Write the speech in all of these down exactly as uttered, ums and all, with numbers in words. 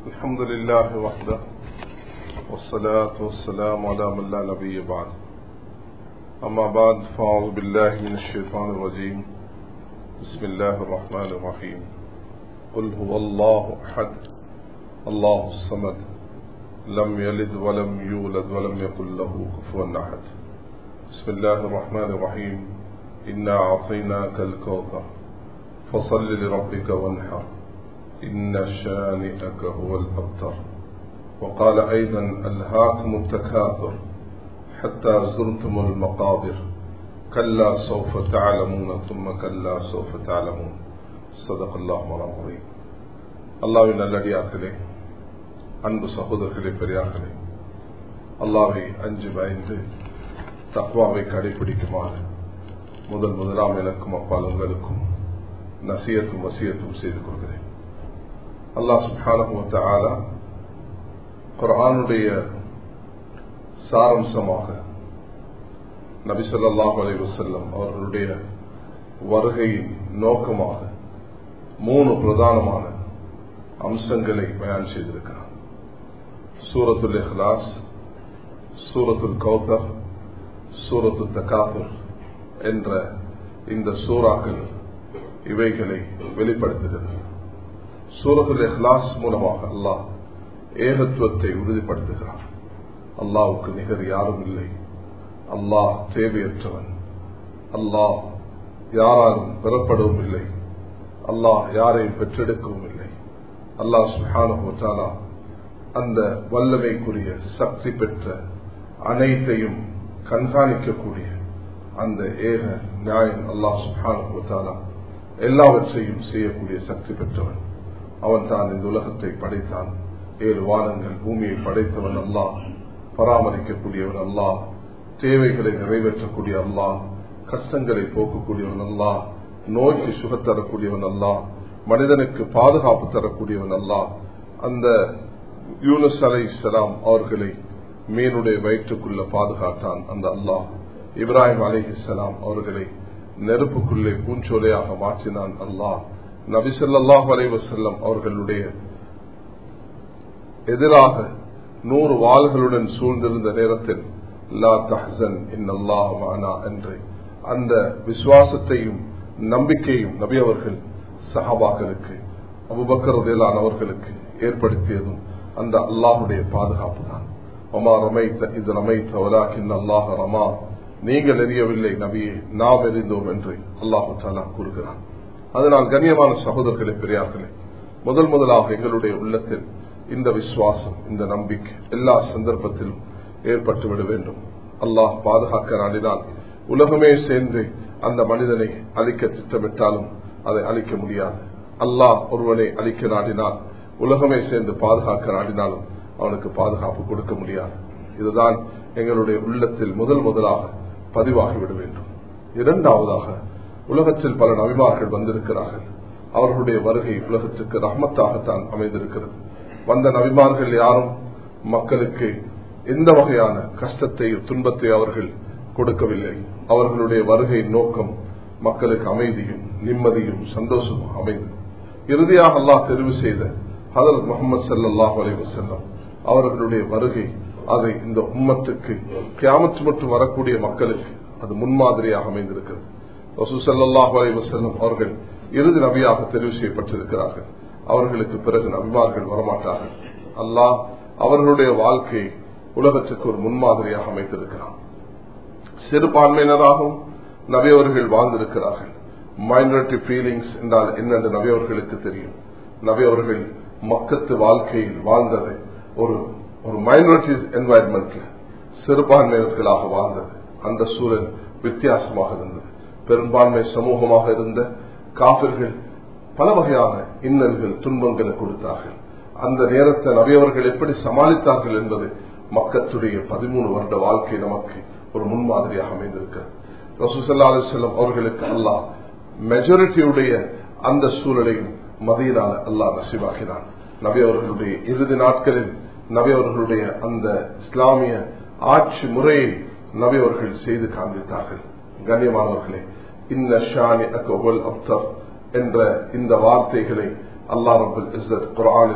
الحمد لله وحده والصلاة والسلام على من لا نبي بعد. أما بعد فأعوذ بالله من الشيطان الرجيم. بسم الله الرحمن الرحيم. قل هو الله أحد الله الصمد لم يلد ولم يولد ولم يكن له كفوا أحد. بسم الله الرحمن الرحيم. إنا أعطيناك الكوثر فصل لربك وانحر إن شانئك هو الأبتر. وقال أيضا ألهاكم التكاثر حتى زرتم المقابر كلا سوف تعلمون ثم كلا سوف تعلمون. صدق الله العظيم. அல்லாஹ்வின் நல்லடியார்களே, அன்பு சகோதரர்களே, பெரியார்களே, அல்லாஹ்வை அஞ்சு பயந்து தக்வாவை கடைபிடிக்குமாறு முதல் முதலாம் எனக்கும் அப்பால் உங்களுக்கும் நசியத்தும் வசியத்தும் செய்து கொள்கிறேன். அல்லாஹ் சுப்ஹானஹு வ தஆலா குர்ஆனுடைய சாரம்சமாக நபி ஸல்லல்லாஹு அலைஹி வஸல்லம் அவர்களுடைய வருகையின் நோக்கமாக மூணு பிரதானமான அம்சங்களை பயான் செய்திருக்கிறார். சூரத்துல் இஹ்லாஸ், சூரத்துல் கௌதர், சூரத்துல் தகாசுர் என்ற இந்த சூறாக்கள் இவைகளை வெளிப்படுத்துகிறது. சூரத்துல் இஹ்லாஸ் மூலமாக அல்லாஹ் ஏகத்துவத்தை உறுதிப்படுத்துகிறார். அல்லாஹ்வுக்கு நிகர் யாரும் இல்லை, அல்லாஹ் தேவையற்றவன், அல்லாஹ் யாராலும் பெறப்படவும் இல்லை, அல்லாஹ் யாரையும் பெற்றெடுக்கவும் இல்லை. அல்லாஹ் சுப்ஹானஹு வ தஆலா அந்த வல்லமைக்குரிய சக்தி பெற்ற அனைத்தையும் கண்காணிக்கக்கூடிய அந்த ஏக நியாயம் அல்லாஹ் சுப்ஹானஹு வ தஆலா எல்லாவற்றையும் செய்யக்கூடிய சக்தி பெற்றவன். அவன் தான் இந்த உலகத்தை படைத்தான். ஏழு வானங்கள் பூமியை படைத்தவன் அல்லாஹ், பராமரிக்கக்கூடியவன் அல்லாஹ், தேவைகளை நிறைவேற்றக்கூடிய அல்லாஹ், கஷ்டங்களை போக்கக்கூடியவன் அல்லாஹ், நோய்க்கு சுகத்தரக்கூடியவன் அல்லாஹ், மனிதனுக்கு பாதுகாப்பு தரக்கூடியவன் அல்லாஹ். அந்த யூனுஸ் அலைஹிஸ்ஸலாம் அவர்களை மீனுடைய வயிற்றுக்குள்ள பாதுகாத்தான் அந்த அல்லாஹ். இப்ராஹிம் அலைஹிஸ்ஸலாம் அவர்களை நெருப்புக்குள்ளே பூஞ்சோலையாக மாற்றினான் அல்லாஹ். நபி ஸல்லல்லாஹு அலைஹி வஸல்லம் அவர்களுடைய எதிராக நூறு வாள்களுடன் சூழ்ந்திருந்த நேரத்தில் லா தஹ்சன் இன்னல்லாஹு மஅனா என்று அந்த விசுவாசத்தையும் நம்பிக்கையும் நபி அவர்கள் சஹாபாக்களுக்கு, அபூபக்கர் ரலியல்லாஹு அவர்களுக்கு ஏற்படுத்தியதும் அந்த அல்லாஹ்வுடைய பாதுகாப்பு தான். வமா ரமைத இத் ரமைத வலாகின் அல்லாஹ் ரமா, நீங்கள் எறியவில்லை நபியே, நாம் எறிந்தோம் என்று அல்லாஹ் தஆலா கூறுகிறான். அதனால் கண்ணியமான சகோதரர்களே, பெரியார்களே, முதல் முதலாக எங்களுடைய உள்ளத்தில் இந்த விசுவாசம், இந்த நம்பிக்கை எல்லா சந்தர்ப்பத்திலும் ஏற்பட்டுவிட வேண்டும். அல்லாஹ் பாதுகாக்க நாடினால் உலகமே சேர்ந்து அந்த மனிதனை அழிக்க திட்டமிட்டாலும் அதை அழிக்க முடியாது. அல்லாஹ் ஒருவனை அழிக்க நாடினால் உலகமே சேர்ந்து பாதுகாக்க நாடினாலும் அவனுக்கு பாதுகாப்பு கொடுக்க முடியாது. இதுதான் எங்களுடைய உள்ளத்தில் முதல் முதலாக பதிவாகிவிட வேண்டும். இரண்டாவதாக, உலகத்தில் பல நபிமார்கள் வந்திருக்கிறார்கள். அவர்களுடைய வருகை உலகத்துக்கு ரஹ்மத்தாகத்தான் அமைந்திருக்கிறது. வந்த நபிமார்கள் யாரும் மக்களுக்கு எந்த வகையான கஷ்டத்தை துன்பத்தை அவர்கள் கொடுக்கவில்லை. அவர்களுடைய வருகை நோக்கம் மக்களுக்கு அமைதியும் நிம்மதியும் சந்தோஷமும் அமைந்தது. இறுதியாக அல்லாஹ் தெரிவு செய்த ஹதரத் முஹம்மது ஸல்லல்லாஹு அலைஹி வஸல்லம் அவர்களுடைய வருகை, அதை இந்த உம்மத்துக்கு கியாமத் மட்டும் வரக்கூடிய மக்களுக்கு அது முன்மாதிரியாக அமைந்திருக்கிறது. ரசூல் ஸல்லல்லாஹு அலைஹி வஸல்லம் அவர்கள் இறுதி நபியாக தெரிவு செய்யப்பட்டிருக்கிறார்கள். அவர்களுக்கு பிறகு நபிமார்கள் வரமாட்டார்கள். அல்லாஹ் அவர்களுடைய வாழ்க்கையை உலகத்துக்கு ஒரு முன்மாதிரியாக அமைத்திருக்கிறார். சிறுபான்மையினராகவும் நபியவர்கள் வாழ்ந்திருக்கிறார்கள். மைனாரிட்டி ஃபீலிங்ஸ் என்றால் என்னென்று நபியவர்களுக்கு தெரியும். நபியவர்கள் மக்கத்து வாழ்க்கையில் வாழ்ந்தது ஒரு ஒரு மைனாரிட்டி என்வாயன்மெண்ட்ல சிறுபான்மையினர்களாக வாழ்ந்தது. அந்த சூழல் வித்தியாசமாக இருந்தது. பெரும்பான்மை சமூகமாக இருந்த காபிர்கள் பல வகையான இன்னல்கள் துன்பங்களை கொடுத்தார்கள். அந்த நேரத்தை நபியவர்கள் எப்படி சமாளித்தார்கள் என்பது மக்களுடைய பதிமூணு வருட வாழ்க்கை நமக்கு ஒரு முன்மாதிரியாக அமைந்திருக்கிறது. ரசூல் ஸல்லல்லாஹு அலைஹி வஸல்லம் அவர்களுக்கு அல்லாஹ் மெஜாரிட்டியுடைய அந்த சூழலையும் மதீனால அல்லாஹ் நசீபாக்கினான். நபி அவர்களுடைய இறுதி நாட்களில் நபி அவர்களுடைய அந்த இஸ்லாமிய ஆட்சி முறையை நபி அவர்கள் செய்து காண்பித்தார்கள். கண்ணியமானவர்களே, இன்ன ஷானிஅக ஹுவல் அப்தர் என்ற இந்த வார்த்தைகளை அல்லாஹ் ரப்பல் இஸ்ஸத் குர்ஆனில்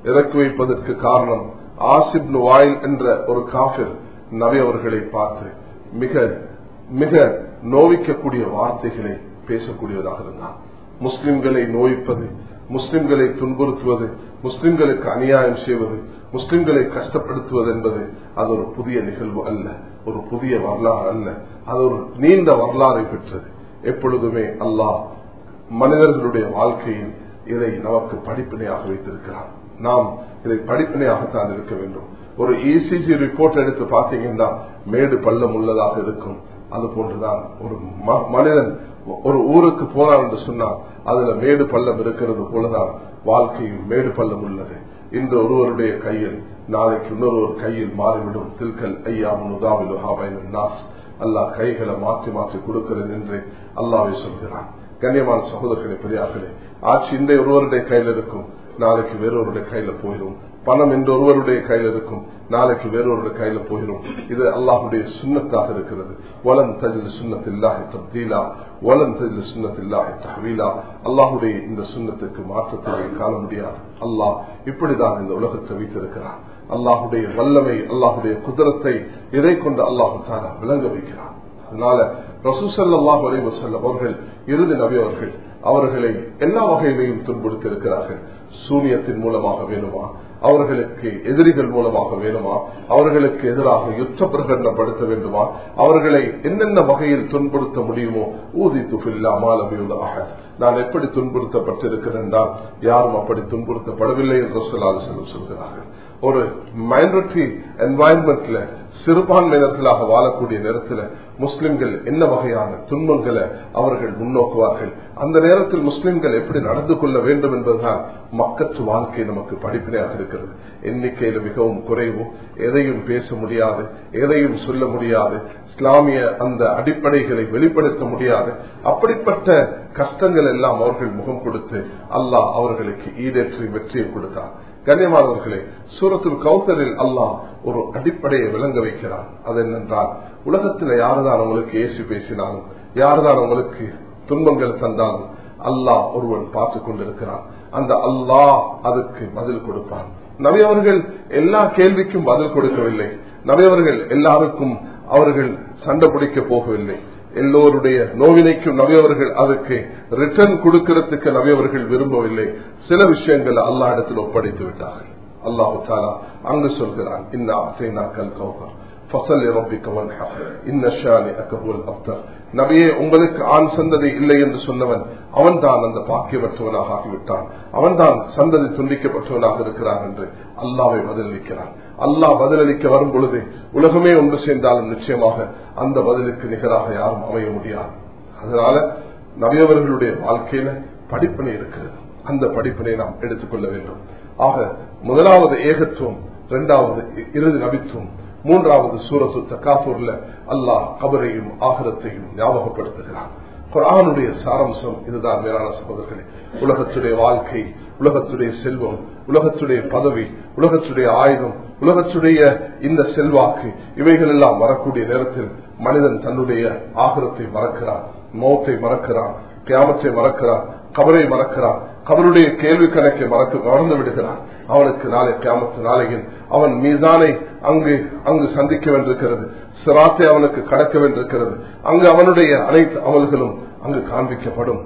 இறக்கி வைப்பதற்கு காரணம் ஆசிப் வாயில் என்ற ஒரு காஃபிர் நபி அவர்களை பார்த்து மிக மிக நோவிக்கக்கூடிய வார்த்தைகளை பேசக்கூடியதாக இருந்தார். முஸ்லிம்களை நோய்ப்பது, முஸ்லிம்களை துன்புறுத்துவது, முஸ்லிம்களுக்கு அநியாயம் செய்வது, முஸ்லிம்களை கஷ்டப்படுத்துவது என்பது அது ஒரு புதிய நிகழ்வு அல்ல, ஒரு புதிய வரலாறு அல்ல, அது ஒரு நீண்ட வரலாறை பெற்றது. எப்பொழுதுமே அல்லாஹ் மனிதர்களுடைய வாழ்க்கையில் இதை நமக்கு படிப்பினையாக வைத்திருக்கிறார். நாம் இதை படிப்பினையாகத்தான் இருக்க வேண்டும். ஒரு இசிஜி ரிப்போர்ட் எடுத்து பார்த்தீங்கன்னா மேடு பள்ளம் உள்ளதாக இருக்கும். அது போன்றுதான் ஒரு மனிதன் ஒரு ஊருக்கு போனார் என்று சொன்னால் அதுல மேடு பள்ளம் இருக்கிறது போலதான் வாழ்க்கையில் மேடு பள்ளம் உள்ளது. இன்று ஒருவருடைய கையில் நாளைக்கு இன்னொருவர் கையில் மாறிவிடும். தில்கல் ஐயாமுதாவில் அல்லாஹ் கைகளை மாற்றி மாற்றி கொடுக்கிறேன் என்று அல்லாஹ்வே சொல்கிறான். கண்ணியமான சகோதரர்களே, பெரியார்களே, ஆட்சி இன்றைய ஒருவருடைய கையில் இருக்கும், நாளைக்கு வேறொருடைய கையில போயிடும். பணம் இன்று ஒருவருடைய கையில் இருக்கும், நாளைக்கு வேறொருடைய கையில போயிடும். இது அல்லாஹுடைய சுன்னத்தாக இருக்கிறது. வலன் தஜில் சுன்னத்தில்லாஹி தப்தீலா வலன் தஜில் சுன்னத்தில்லாஹி தஹ்வீலா. அல்லாஹுடைய இந்த சுன்னத்துக்கு மாற்றத்தை காண முடியாது. அல்லாஹ் இப்படிதான் இந்த உலகத்தை வைத்திருக்கிறார். அல்லாஹுடைய வல்லமை, அல்லாஹுடைய குதிரத்தை இதை கொண்டு அல்லாஹு தஆலா விளங்க வைக்கிறார். அதனால ரசூல் ஸல்லல்லாஹு அலைஹி வஸல்லம் அவர்கள் இறுதி நபி அவர்கள் அவர்களை எல்லா வகையிலையும் துன்புறுத்தி இருக்கிறார்கள். சூனியத்தின் மூலமாக வேணுமா, அவர்களுக்கு எதிரிகள் மூலமாக வேணுமா, அவர்களுக்கு எதிராக யுத்த பிரகடனப்படுத்த வேண்டுமா, அவர்களை என்னென்ன வகையில் துன்புறுத்த முடியுமோ ஊதி துஃபில்லா மாலபியுல்லாஹ, நான் எப்படி துன்புறுத்தப்பட்டிருக்கிறேன் என்றால் யாரும் அப்படி துன்புறுத்தப்படவில்லை என்று ரசூலுல்லாஹி அலைஹி வஸல்லம் சொல்கிறார்கள். ஒரு மைனாரிட்டி என்வாயன்மெண்ட்ல சிறுபான்மையினர்களாக வாழக்கூடிய நேரத்தில் முஸ்லிம்கள் என்ன வகையான துன்பங்களை அவர்கள் முன்னோக்குவார்கள், அந்த நேரத்தில் முஸ்லிம்கள் எப்படி நடந்து கொள்ள வேண்டும் என்பதுதான் மக்கத்து வாழ்க்கை நமக்கு படிப்பினையாக இருக்கிறது. எண்ணிக்கையில மிகவும் குறைவு, எதையும் பேச முடியாது, எதையும் சொல்ல முடியாது, இஸ்லாமிய அந்த அடிப்படைகளை வெளிப்படுத்த முடியாது. அப்படிப்பட்ட கஷ்டங்கள் எல்லாம் அவர்கள் முகம் கொடுத்து அல்லாஹ் அவர்களுக்கு ஈடேற்றி வெற்றியை கொடுத்தார். கண்ணியமானவர்களே, சூரத்துல் கௌசரில் அல்லாஹ் ஒரு அடிப்படையை விளங்க வைக்கிறார். அது என்னென்றால், உலகத்தில் யாருதான் உங்களுக்கு ஏசி பேசினாலும், யாருதான் உங்களுக்கு துன்பங்கள் தந்தாலும் அல்லாஹ் ஒருவன் பார்த்து கொண்டிருக்கிறான். அந்த அல்லாஹ் அதுக்கு பதில் கொடுப்பான். நபி அவர்கள் எல்லா கேள்விக்கும் பதில் கொடுக்கவில்லை. நபி அவர்கள் எல்லாருக்கும் அவர்கள் சண்டை பிடிக்க போகவில்லை. எல்லோருடைய நோவினைக்கும் நபி அவர்கள் அதுக்கு ரிட்டர்ன் கொடுக்கிறதுக்கு நபி அவர்கள் விரும்பவில்லை. சில விஷயங்கள் அல்லாஹ் இடத்தில் ஒப்படைத்து விட்டார்கள். அல்லாஹு தஆலா அங்கு சொல்கிறான், இன்னா அஸைனாக்கல் கௌஸர் ஃபஸல்லி ரப்பிக வன்ஹர் இன்ன ஷானிஅக ஹுவல் அப்தர். நபியே, உங்களுக்கு ஆண் சந்ததி இல்லை என்று சொன்னவன் அவன் தான் அந்த பாக்கியமற்றவனாக ஆகிவிட்டான், அவன் தான் சந்ததி துண்டிக்கப்பட்டவனாக இருக்கிறான் என்று அல்லாஹ்வை பதிலளிக்கிறான். அல்லாஹ் பதிலளிக்க வரும் பொழுது உலகமே ஒன்று சேர்ந்தாலும் நிச்சயமாக அந்த பதிலுக்கு நிகராக யாரும் அமைய முடியாது. அதனால நபியவர்களுடைய வாழ்க்கையில படிப்பினை இருக்கிறது. அந்த படிப்பினை நாம் எடுத்துக்கொள்ள வேண்டும். ஆக முதலாவது ஏகத்துவம், இரண்டாவது இறுதி நபித்துவம், மூன்றாவது சூரத்து தகாஃபுர்ல அல்லாஹ் கபரையும் ஆகிரத்தையும் ஞாபகப்படுத்துகிறான். குர்ஆனுடைய சாரம்சம் இதுதான். மேலான சகோதரர்களே, உலகத்துடைய வாழ்க்கை, உலகத்துடைய செல்வம், உலகத்துடைய பதவி, உலகத்துடைய ஆயுதம், உலகத்துடைய இந்த செல்வாக்கு, இவைகள் எல்லாம் வரக்கூடிய நேரத்தில் மனிதன் தன்னுடைய ஆகிரத்தை மறக்கிறான், மௌத்தை மறக்கிறான், கியாமத்தை மறக்கிறான், கபரை மறக்கிறான், கபருடைய கேள்வி கணக்கை மறக்க மறந்து விடுகிறான். அவனுக்கு நாளை கியாமத்து நாளையில் அவன் மீதானை அங்கு அங்கு சந்திக்க வேண்டியிருக்கிறது, சிராத்தை அவனுக்கு கடக்க வேண்டியிருக்கிறது. அங்கு அவனுடைய அனைத்து அமல்களும் அங்கு காண்பிக்கப்படும்.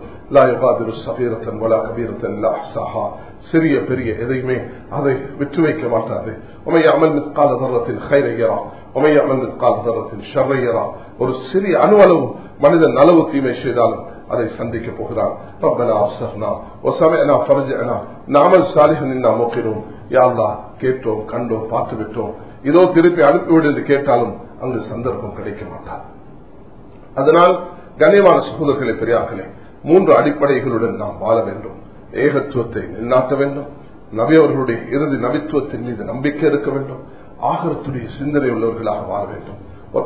சிறிய பெரிய எதையுமே அதை விட்டு வைக்க மாட்டாது. ஒரு சிறிய அணுவளவு மனிதன் நலவு தீமை செய்தாலும் அதை சந்திக்க போகிறான். கேட்டோம், கண்டோம், பார்த்து விட்டோம், இதோ திருப்பி அனுப்பிவிடு என்று கேட்டாலும் அங்கு சந்தர்ப்பம் கிடைக்க மாட்டார். அதனால் கண்ணியமான சகோதரர்களே, பெரியார்களே, மூன்று அடிப்படைகளுடன் நாம் வாழ வேண்டும். ஏகத்துவத்தை நிலைநாட்ட வேண்டும், நபி அவர்களுடைய இறுதி நபித்துவத்தின் மீது நம்பிக்கை இருக்க வேண்டும், ஆகரத்துடைய சிந்தனை உள்ளவர்களாக வாழ வேண்டும்.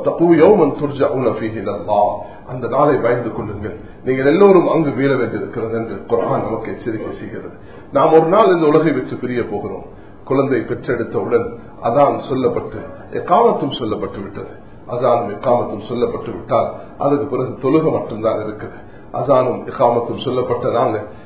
அந்த நாளை பயந்து கொள்ளுங்கள், நீங்கள் எல்லோரும் அங்கு வீழ வேண்டியிருக்கிறது என்று குர்ஆன் நமக்கு எச்சரிக்கை செய்கிறது. நாம் ஒரு நாள் இந்த உலகை விட்டு பிரிய போகிறோம். குழந்தை பெற்றெடுத்தவுடன் அதான் சொல்லப்பட்டு இகாமத்தும் சொல்லப்பட்டு விட்டது. அதானும் இகாமத்தும் சொல்லப்பட்டு விட்டால் அதுக்கு பிறகு தொழுகை மட்டும்தான் இருக்குது. அதானும் இகாமத்தும் சொல்லப்பட்டதாங்க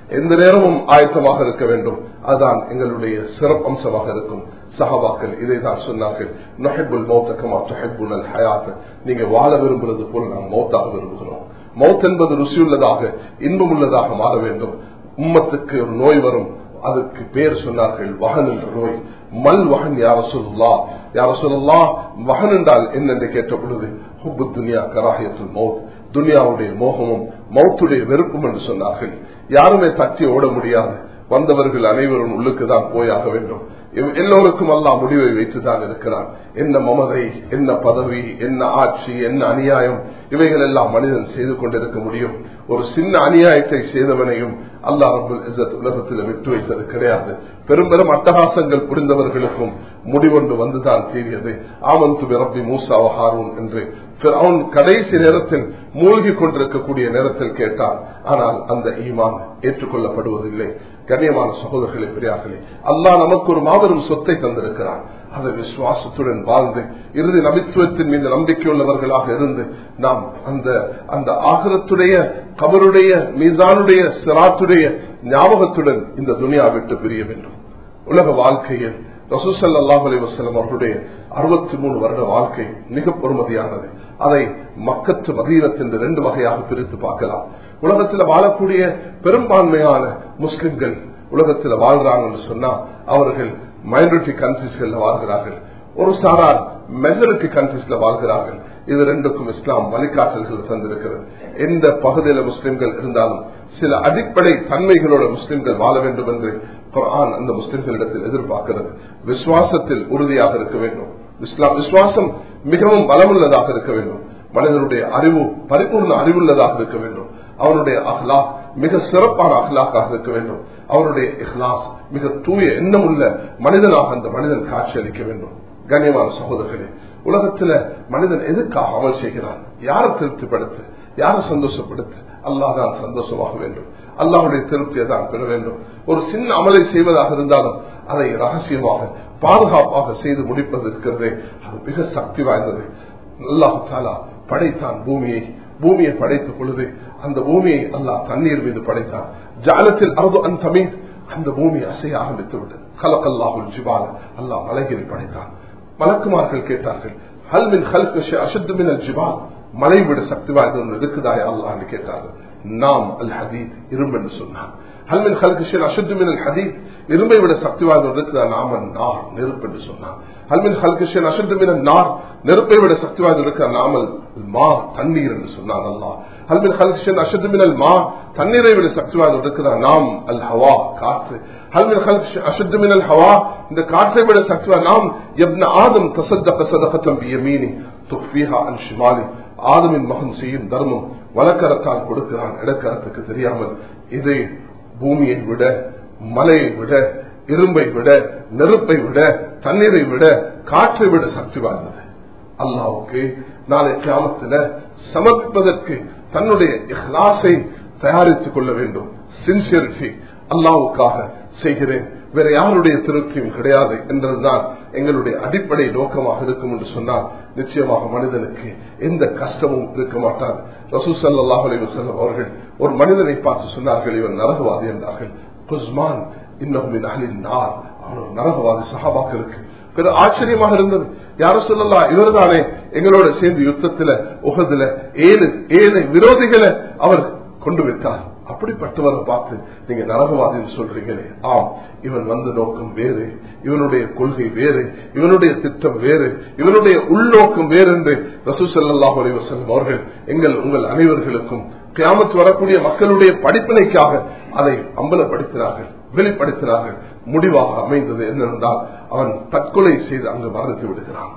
எந்த நேரமும் ஆயத்தமாக இருக்க வேண்டும். அதுதான் எங்களுடைய சிறப்பு அம்சமாக இருக்கும். சஹாபாக்கள் இதை தான் சொன்னார்கள், நஹிப்புல் மௌத கமா துஹிப்புனல் ஹயாத், நீங்க வாழ விரும்புறது போல நாம் மௌத்தாக விரும்புகிறோம். மௌத் என்பது ருசியுள்ளதாக இன்பம் உள்ளதாக மாற வேண்டும். உம்மத்துக்கு ஒரு நோய் வரும், அதுக்கு பேர் சொன்னார்கள் வகன் என்ற நோய். மல் வகன் யார சொல்லா யார சொல்லா வகன் என்றால் என்னென்று கேட்ட பொழுது ஹுப்பு துனியா கராஹியத்துல் மௌத், துனியாவுடைய மோகமும் மௌத்துடைய வெறுப்பும் என்று சொன்னார்கள். யாருமே தட்டி ஓட முடியாது. வந்தவர்கள் அனைவரும் உள்ளுக்குதான் போயாக வேண்டும். எல்லோருக்கும் அல்லாஹ் முடிவை வைத்துதான் இருக்கிறான். என்ன மமதை, என்ன பதவி, என்ன ஆட்சி, என்ன அநியாயம், இவைகள் எல்லாம் மனிதன் செய்து கொண்டிருக்க முடியும். ஒரு சின்ன அநியாயத்தை செய்தவனையும் அல்லாஹ் ரப்பல் இஸ்ஸத் உலகத்தில் விட்டு வைத்தது கிடையாது. பெரும் பெரும் அட்டகாசங்கள் புரிந்தவர்களுக்கும் முடிவொன்று வந்துதான் தீரியது. ஆமன்து பிரப்பி மூசா ஹாரூன் என்று ஃபிரௌன் கடைசி நேரத்தில் மூழ்கி கொண்டிருக்கக்கூடிய நேரத்தில் கேட்டான். ஆனால் அந்த ஈமான் ஏற்றுக்கொள்ளப்படுவதில்லை. கண்ணியமான சகோதரர்களே, பெரியார்களே, அல்லாஹ் நமக்கு ஒரு மாபெரும் சொத்தை தந்திருக்கிறான். அதை விசுவாசத்துடன் வாழ்ந்து இறுதி நபித்துவத்தின் மீது நம்பிக்கையுள்ளவர்களாக இருந்து நாம் அந்த அந்த ஆகிரத்துடைய கபருடைய மீதானுடைய சிராத்துடைய ஞாபகத்துடன் இந்த துனியா விட்டு பிரிய வேண்டும். உலக வாழ்க்கையில் ரசூல் ஸல்லல்லாஹு அலைஹி வஸல்லம் அவர்களுடைய அறுபத்தி மூணு வருட வாழ்க்கை மிக பொறுமதியானது. அதை மக்கத்து மதீனத்தின் இரண்டு வகையாக பிரித்து பார்க்கலாம். உலகத்தில் வாழக்கூடிய பெரும்பான்மையான முஸ்லிம்கள் உலகத்தில் வாழ்றாங்க சொன்னா அவர்கள் மைனாரிட்டி கண்ட்ரிஸ்ல வாழ்கிறார்கள், ஒரு சாரார் மெஜாரிட்டி கண்ட்ரிஸ்ல வாழ்கிறார்கள். இது ரெண்டுக்கும் இஸ்லாம் வழிகாட்டல்கள் தந்திருக்கிறது. எந்த பகுதியில முஸ்லிம்கள் இருந்தாலும் சில அடிப்படை தன்மைகளோட முஸ்லிம்கள் வாழ வேண்டும் என்று குர்ஆன் அந்த முஸ்லிம்களிடத்தில் எதிர்பார்க்கிறது. விசுவாசத்தில் உறுதியாக இருக்க வேண்டும். இஸ்லாம் விசுவாசம் மிகவும் பலமுள்ளதாக இருக்க வேண்டும். மனிதனுடைய அறிவு பரிபூர்ண அறிவுள்ளதாக இருக்க வேண்டும். அவனுடைய அஹ்லாக் மிக சிறப்பான அஹ்லாக்காக இருக்க வேண்டும். அவருடைய இஹ்லாஸ் மிக தூய எண்ணமுள்ள மனிதனாக அந்த மனிதன் காட்சி அளிக்க வேண்டும். கண்ணியமான சகோதரர்களே, உலகத்துல மனிதன் எதுக்காக அமல் செய்கிறான்? யாரை திருப்திப்படுத்த, யாரை சந்தோஷப்படுத்த? அல்லாஹ் தான் சந்தோஷமாக வேண்டும். அல்லாஹுடைய திருப்தியை தான் பெற வேண்டும். ஒரு சின்ன அமலை செய்வதாக இருந்தாலும் அதை ரகசியமாக பாதுகாப்பாக செய்து முடிப்பது இருக்கிறதே, அது மிக சக்தி வாய்ந்தது. அல்லாஹ் தஆலா படைத்தான் பூமியை. பூமியை படைத்த பொழுது அந்த பூமியை அல்லாஹ் தண்ணீர் மீது படைத்தான். ஜஅலத்தில் அர்து அன் தமீத், அந்த பூமி அசைய ஆரம்பித்து விட்டது. கலக்கல்லாஹுல் ஜிபால, அல்லாஹ் மலைகளை படைத்தான். மலக்குமார்கள் கேட்டார்கள், ஹல் மின் ஹல்கி ஷைஅ அஷத்து மினல் ஜிபால், மலை விட சக்தி வாய்ந்த ஒன்று இருக்குதாயா அல்லாஹ்னு கேட்டார்கள். நாம் அல் ஹதீத், இரும்பு என்று சொன்னான். ஹல் மின் ஹல்கி ஷைஅ அஷத்து மினல் ஹதீத், இரும்பை விட சக்தி வாய்ந்த ஒன்று இருக்குதா? நாம நார், நெருப்பு என்று சொன்னான். ஹல் மின் ஹல்கி ஷைஅ அஷத்து மினல் நார், நெருப்பை விட சக்தி வாய்ந்த இருக்கிற நாமல் மா, தண்ணீர் என்று சொன்னான் அல்லாஹ். ஹல் மின் ஹல்கி ஷைஅ அஷத்து மினல் மா, தண்ணீரை விட சக்தி வாய்ந்த இருக்கிற நாம் அல் ஹவா, காற்று. ஹல் மின் ஹல்கி ஷைஅ அஷத்து மினல் ஹவா, இந்த காற்றை விட சக்தி வாய்ந்த நாம் இப்ன ஆதம் தஸத்தக ஸதகத்தன் பியமீனி துஃபீஹா அன் ஷிமாலி, ஆதமின் மகன் செய்யும் தர்மம் வலக்கரத்தால் கொடுக்கிறான், இடக்கரத்துக்கு தெரியாமல். இதை பூமியை விட, மலையை விட, இரும்பை விட, நெருப்பை விட, தண்ணீரை விட, காற்றை விட சக்தி வாய்ந்தது. அல்லாஹ்வுக்கு நாளை கியாமத்தில் சமர்ப்பிப்பதற்கு தன்னுடைய இஹ்லாஸை தயாரித்துக் கொள்ள வேண்டும். சின்சியரிட்டி, அல்லாஹ்வுக்காக செய்கிறேன், வேற யாருடைய திருப்தியும் கிடையாது என்றதுதான் எங்களுடைய அடிப்படை நோக்கமாக இருக்கும் என்று சொன்னால் நிச்சயமாக மனிதனுக்கு எந்த கஷ்டமும் இருக்க மாட்டார். ரசூல் ஸல்லல்லாஹு அலைஹி வஸல்லம் அவர்கள் ஒரு மனிதனை பார்த்து சொன்னார்கள், இவன் நரகவாதி என்றார்கள். குஸ்மான் இன்னஹு மின் அஹ்லின் நார், அவர் நரகவாதி. சஹாபாக்களுக்கு பெரிய ஆச்சரியமாக இருந்தது. யார சொல்லலாம், இவர்தானே எங்களோட சேர்ந்து யுத்தத்துல உஹதுல ஏழு ஏழு விரோதிகளை அவர் கொண்டு வைத்தார். அப்படிப்பட்டவரை பார்த்து நீங்க நரகவாதின்னு சொல்றீங்களே. ஆம், இவன் வந்த நோக்கம் வேறு, இவனுடைய கொள்கை வேறு, இவனுடைய திட்டம் வேறு, இவனுடைய உள்நோக்கம் வேறு என்று ரசூல் ஸல்லல்லாஹு அலைஹி வஸல்லம் அவர்கள் எங்கள் உங்கள் அனைவர்களுக்கும் கியாமத் வரக்கூடிய மக்களுடைய படிப்பினைக்காக அதை அம்பலப்படுத்தினார்கள், வெளிப்படுத்தினார்கள். முடிவாக அமைந்தது என்னென்றால் அவன் தற்கொலை செய்து அங்கு மரணித்து விடுகிறான்.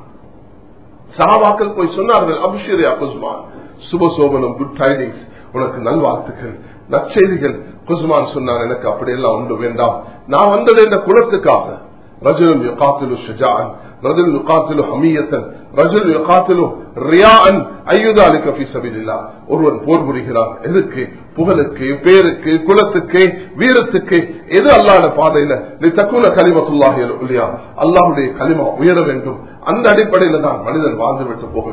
சஹாபாக்கள் போய் சொன்னார்கள், அப்ஷிர் யா குஸ்மான், சுபசோபனம், குட் டைடிங்ஸ், உனக்கு நல்வாழ்த்துக்கள், நற்செய்திகள். குஸ்மான் சொன்னார், எனக்கு அப்படியெல்லாம் ஒன்று வேண்டாம், நான் வந்தது என்ற குலத்துக்காக. ரஜுல் யுகாத்திலு ஷஜாஅன், ரஜுல் யுகாத்திலு ஹமியத்தன், ரஜுல் யுகாத்திலு ரியாஅன் அய்யுதாலிக ஃபீ ஸபீலில்லாஹ். ஒருவன் போர் புரிகிறான் எதுக்கு? புகழுக்கு, பேருக்கு, குலத்துக்கு, வீரத்துக்கு. எது அல்லாஹ்வுடைய பாதையில லிதகுன கலிமத்துல்லாஹி அல் உல்யா, அல்லாஹ்வுடைய கலிமா உயர வேண்டும். அந்த அடிப்படையில் தான் மனிதன் வாழ்ந்து விட்டு போக வேண்டும்.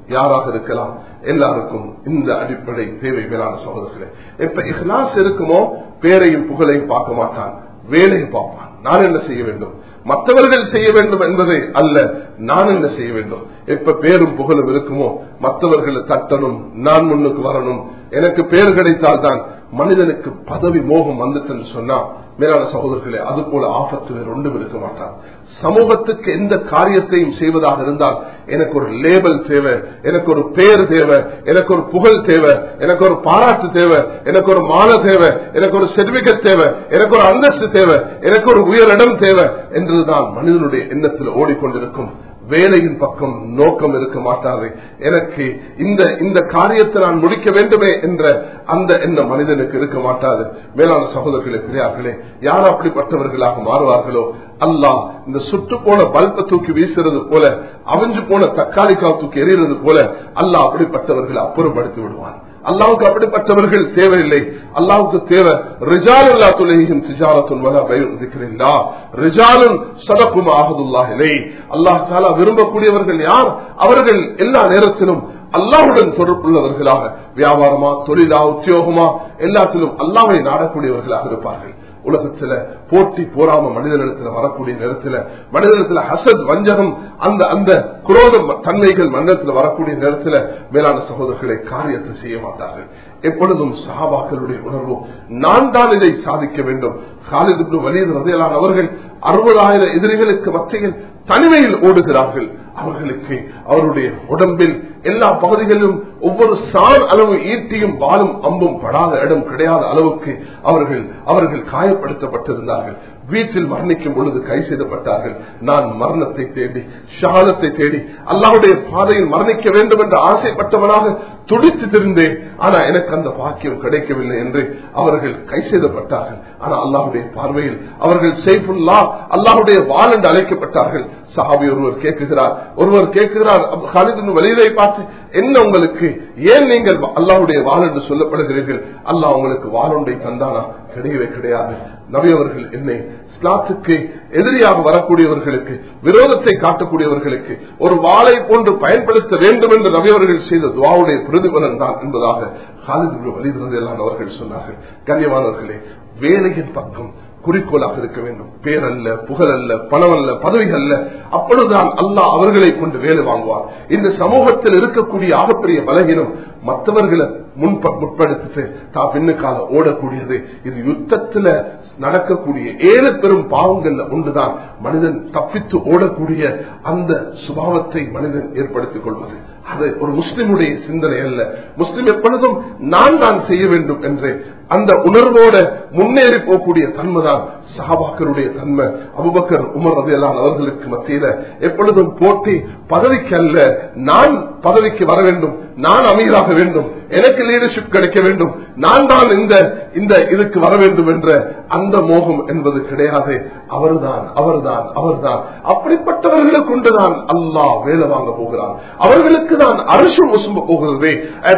யாராக இருக்கலாம், எல்லாருக்கும் இந்த அடிப்படை தேவை. மேலான சகோதரர்களே, எப்ப இஹ்லாஸ் இருக்குமோ பேரையும் புகழையும் பார்க்க மாட்டான், வேலையை பார்ப்பான். நான் என்ன செய்ய வேண்டும், மற்றவர்கள் செய்ய வேண்டும் என்பதை அல்ல, நான் என்ன செய்ய வேண்டும். எப்ப பேரும் புகழும் இருக்குமோ மற்றவர்களை தட்டணும், நான் முன்னுக்கு வரணும், எனக்கு பேர் கிடைத்தால் தான். மனிதனுக்கு பதவி மோகம் வந்துட்டு சொன்னா மேலான சகோதரர்களே, அது போல ஆபத்து வேறு ஒன்றும் இருக்க மாட்டான். சமூகத்துக்கு எந்த காரியத்தையும் செய்வதாக இருந்தால் எனக்கு ஒரு லேபல் தேவை, எனக்கு ஒரு பேர் தேவை, எனக்கு ஒரு புகழ் தேவை, எனக்கு ஒரு பாராட்டு தேவை, எனக்கு ஒரு மாலை தேவை, எனக்கு ஒரு சர்டிபிகேட் தேவை, எனக்கு ஒரு அந்தஸ்து தேவை, எனக்கு ஒரு உயரிடம் தேவை என்றுதான் மனிதனுடைய எண்ணத்தில் ஓடிக்கொண்டிருக்கும். வேலையின் பக்கம் நோக்கம் இருக்க மாட்டாது. எனக்கு இந்த இந்த காரியத்தை நான் முடிக்க வேண்டுமே என்ற அந்த எண்ணம் மனிதனுக்கு இருக்க மாட்டாது. மேலான சகோதரர்களே, பெரியார்களே, யார் அப்படிப்பட்டவர்களாக மாறுவார்களோ அல்லாஹ் இந்த சுட்டு போன பல்ப தூக்கி வீசுறது போல, அவிஞ்சு போன தக்காளிக்காய் தூக்கி எறிகிறது போல அல்லாஹ் அப்படிப்பட்டவர்களை அப்புறப்படுத்தி விடுவான். அல்லாவுக்கு அப்படிப்பட்டவர்கள் தேவையில்லை. அல்லாவுக்கு தேவை ரிஜாலுல்லா துலைஹிம் திஜாரத்துன் வலா பைஉன் ذிக்ரில்லாஹ் ரிஜாலுன் ஸதகு மா அஹதுல்லாஹ் இலைஹி. அல்லாஹ் தஆலா விரும்பக்கூடியவர்கள் யார்? அவர்கள் எல்லா நேரத்திலும் அல்லாஹ்வுடன் தொடர்புள்ளவர்களாக, வியாபாரமா தொழிலா உத்தியோகமா எல்லாத்திலும் அல்லாஹ்வை நாடக்கூடியவர்களாக இருப்பார்கள். உலகத்துல போட்டி போராம மனிதனிடத்துல வரக்கூடிய நேரத்துல, மனிதனிடத்துல ஹசத் வஞ்சகம் அந்த அந்த குரோத தன்மைகள் மனிதத்துல வரக்கூடிய நேரத்துல மேலான சகோதரர்களை காரியத்தை செய்ய மாட்டார்கள். எப்பொழுதும் சஹாபாக்களுடைய உணர்வு, நான் தான் இதை சாதிக்க வேண்டும். காலித் இப்னு வலீத் ரலியல்லாஹு அன்ஹு அவர்கள் அறுபதாயிரம் எதிரிகளுக்கு மத்தியில் தனிமையில் ஓடுகிறார்கள். அவர்களுக்கு அவருடைய உடம்பில் எல்லா பகுதிகளிலும் ஒவ்வொரு சான் அளவு ஈட்டியும் வாளும் அம்பும் படாத இடம் கிடையாத அளவுக்கு அவர்கள் அவர்கள் காயப்படுத்தப்பட்டிருந்தார்கள். வீட்டில் மரணிக்கும் பொழுது கை செய்யப்பட்டார்கள். நான் மரணத்தை தேடி ஷஹாதத்தை தேடி அல்லாஹ்வுடைய பாதையில் மரணிக்க வேண்டும் என்று ஆசைப்பட்டவனாக துடித்து திருந்தேன், ஆனா எனக்கு அந்த பாக்கியம் கிடைக்கவில்லை என்று அவர்கள் கை செய்யப்பட்டார்கள். ஆனா அல்லாஹ்வுடைய பார்வையில் அவர்கள் செய்ஃபுல்லா, அல்லாஹ்வுடைய வாள் என்று அழைக்கப்பட்டார்கள். சஹாபி ஒருவர் கேட்கிறார் ஒருவர் கேட்கிறார் காலித் இப்னு வலீதை பார்த்து, என்ன உங்களுக்கு, ஏன் நீங்கள் அல்லாஹ்வுடைய வாள் என்று சொல்லப்படுகிறீர்கள்? அல்லாஹ் உங்களுக்கு வாளொன்றை தந்தானா? கிடையவே கிடையாது. நபி அவர்கள் என்னை இஸ்லாத்துக்கு எதிரியாக வரக்கூடியவர்களுக்கு, விரோதத்தை காட்டக்கூடியவர்களுக்கு ஒரு வாளை போன்று பயன்படுத்த வேண்டும் என்று நபி அவர்கள் செய்த துஆவுடைய பிரதிபலன் தான் என்பதாக காலித் இப்னு வலீத் ரலியல்லாஹு அவர்கள் சொன்னார்கள். கண்ணியமானவர்களே, வேலையின் பக்கம் குறிக்கோளாக இருக்க வேண்டும். பேரல்ல, புகழ் அல்ல, பணம் அல்ல, பதவிகள் அல்ல. அப்பொழுதுதான் அல்லாஹ் அவர்களை கொண்டு வேலை வாங்குவார். இந்த சமூகத்தில் இருக்கக்கூடிய ஆகப்பெரிய பலகீனம் மற்றவர்களை முன்படுத்திட்டு தான் பின்னுக்கால ஓடக்கூடியது. இது யுத்தத்தில் நடக்கக்கூடிய ஏழு பெரும் பாவங்கள்ல ஒன்றுதான் மனிதன் தப்பித்து ஓடக்கூடிய அந்த சுபாவத்தை மனிதன் ஏற்படுத்திக் கொள்வது. அது ஒரு முஸ்லிமுடைய சிந்தனை அல்ல. முஸ்லிம் எப்பொழுதும் நான் தான் செய்ய வேண்டும் என்று அந்த உணர்வோட முன்னேறி போகக்கூடிய தன்மைதான் சஹாபாக்களுடைய தன்மை. அபூபக்கர், உமர் ரலியல்லாஹு அன்ஹு அவர்களுக்கு மத்தியில எப்பொழுதும் போட்டி பதவிக்கு அல்ல, நான் பதவிக்கு வர வேண்டும், நான் அமீராக வேண்டும், எனக்கு லீடர்ஷிப் கிடைக்க வேண்டும், நான் தான் இந்த இந்த இதுக்கு வர வேண்டும் என்ற அந்த மோகம் என்பது கிடையாது. அவர்தான் அவர்தான் அவர்தான் அப்படிப்பட்டவர்களை கொண்டுதான் அல்லாஹ் வேலை வாங்க போகிறான். அவர்களுக்கு தான் அரசும் வசும்ப போகிறது.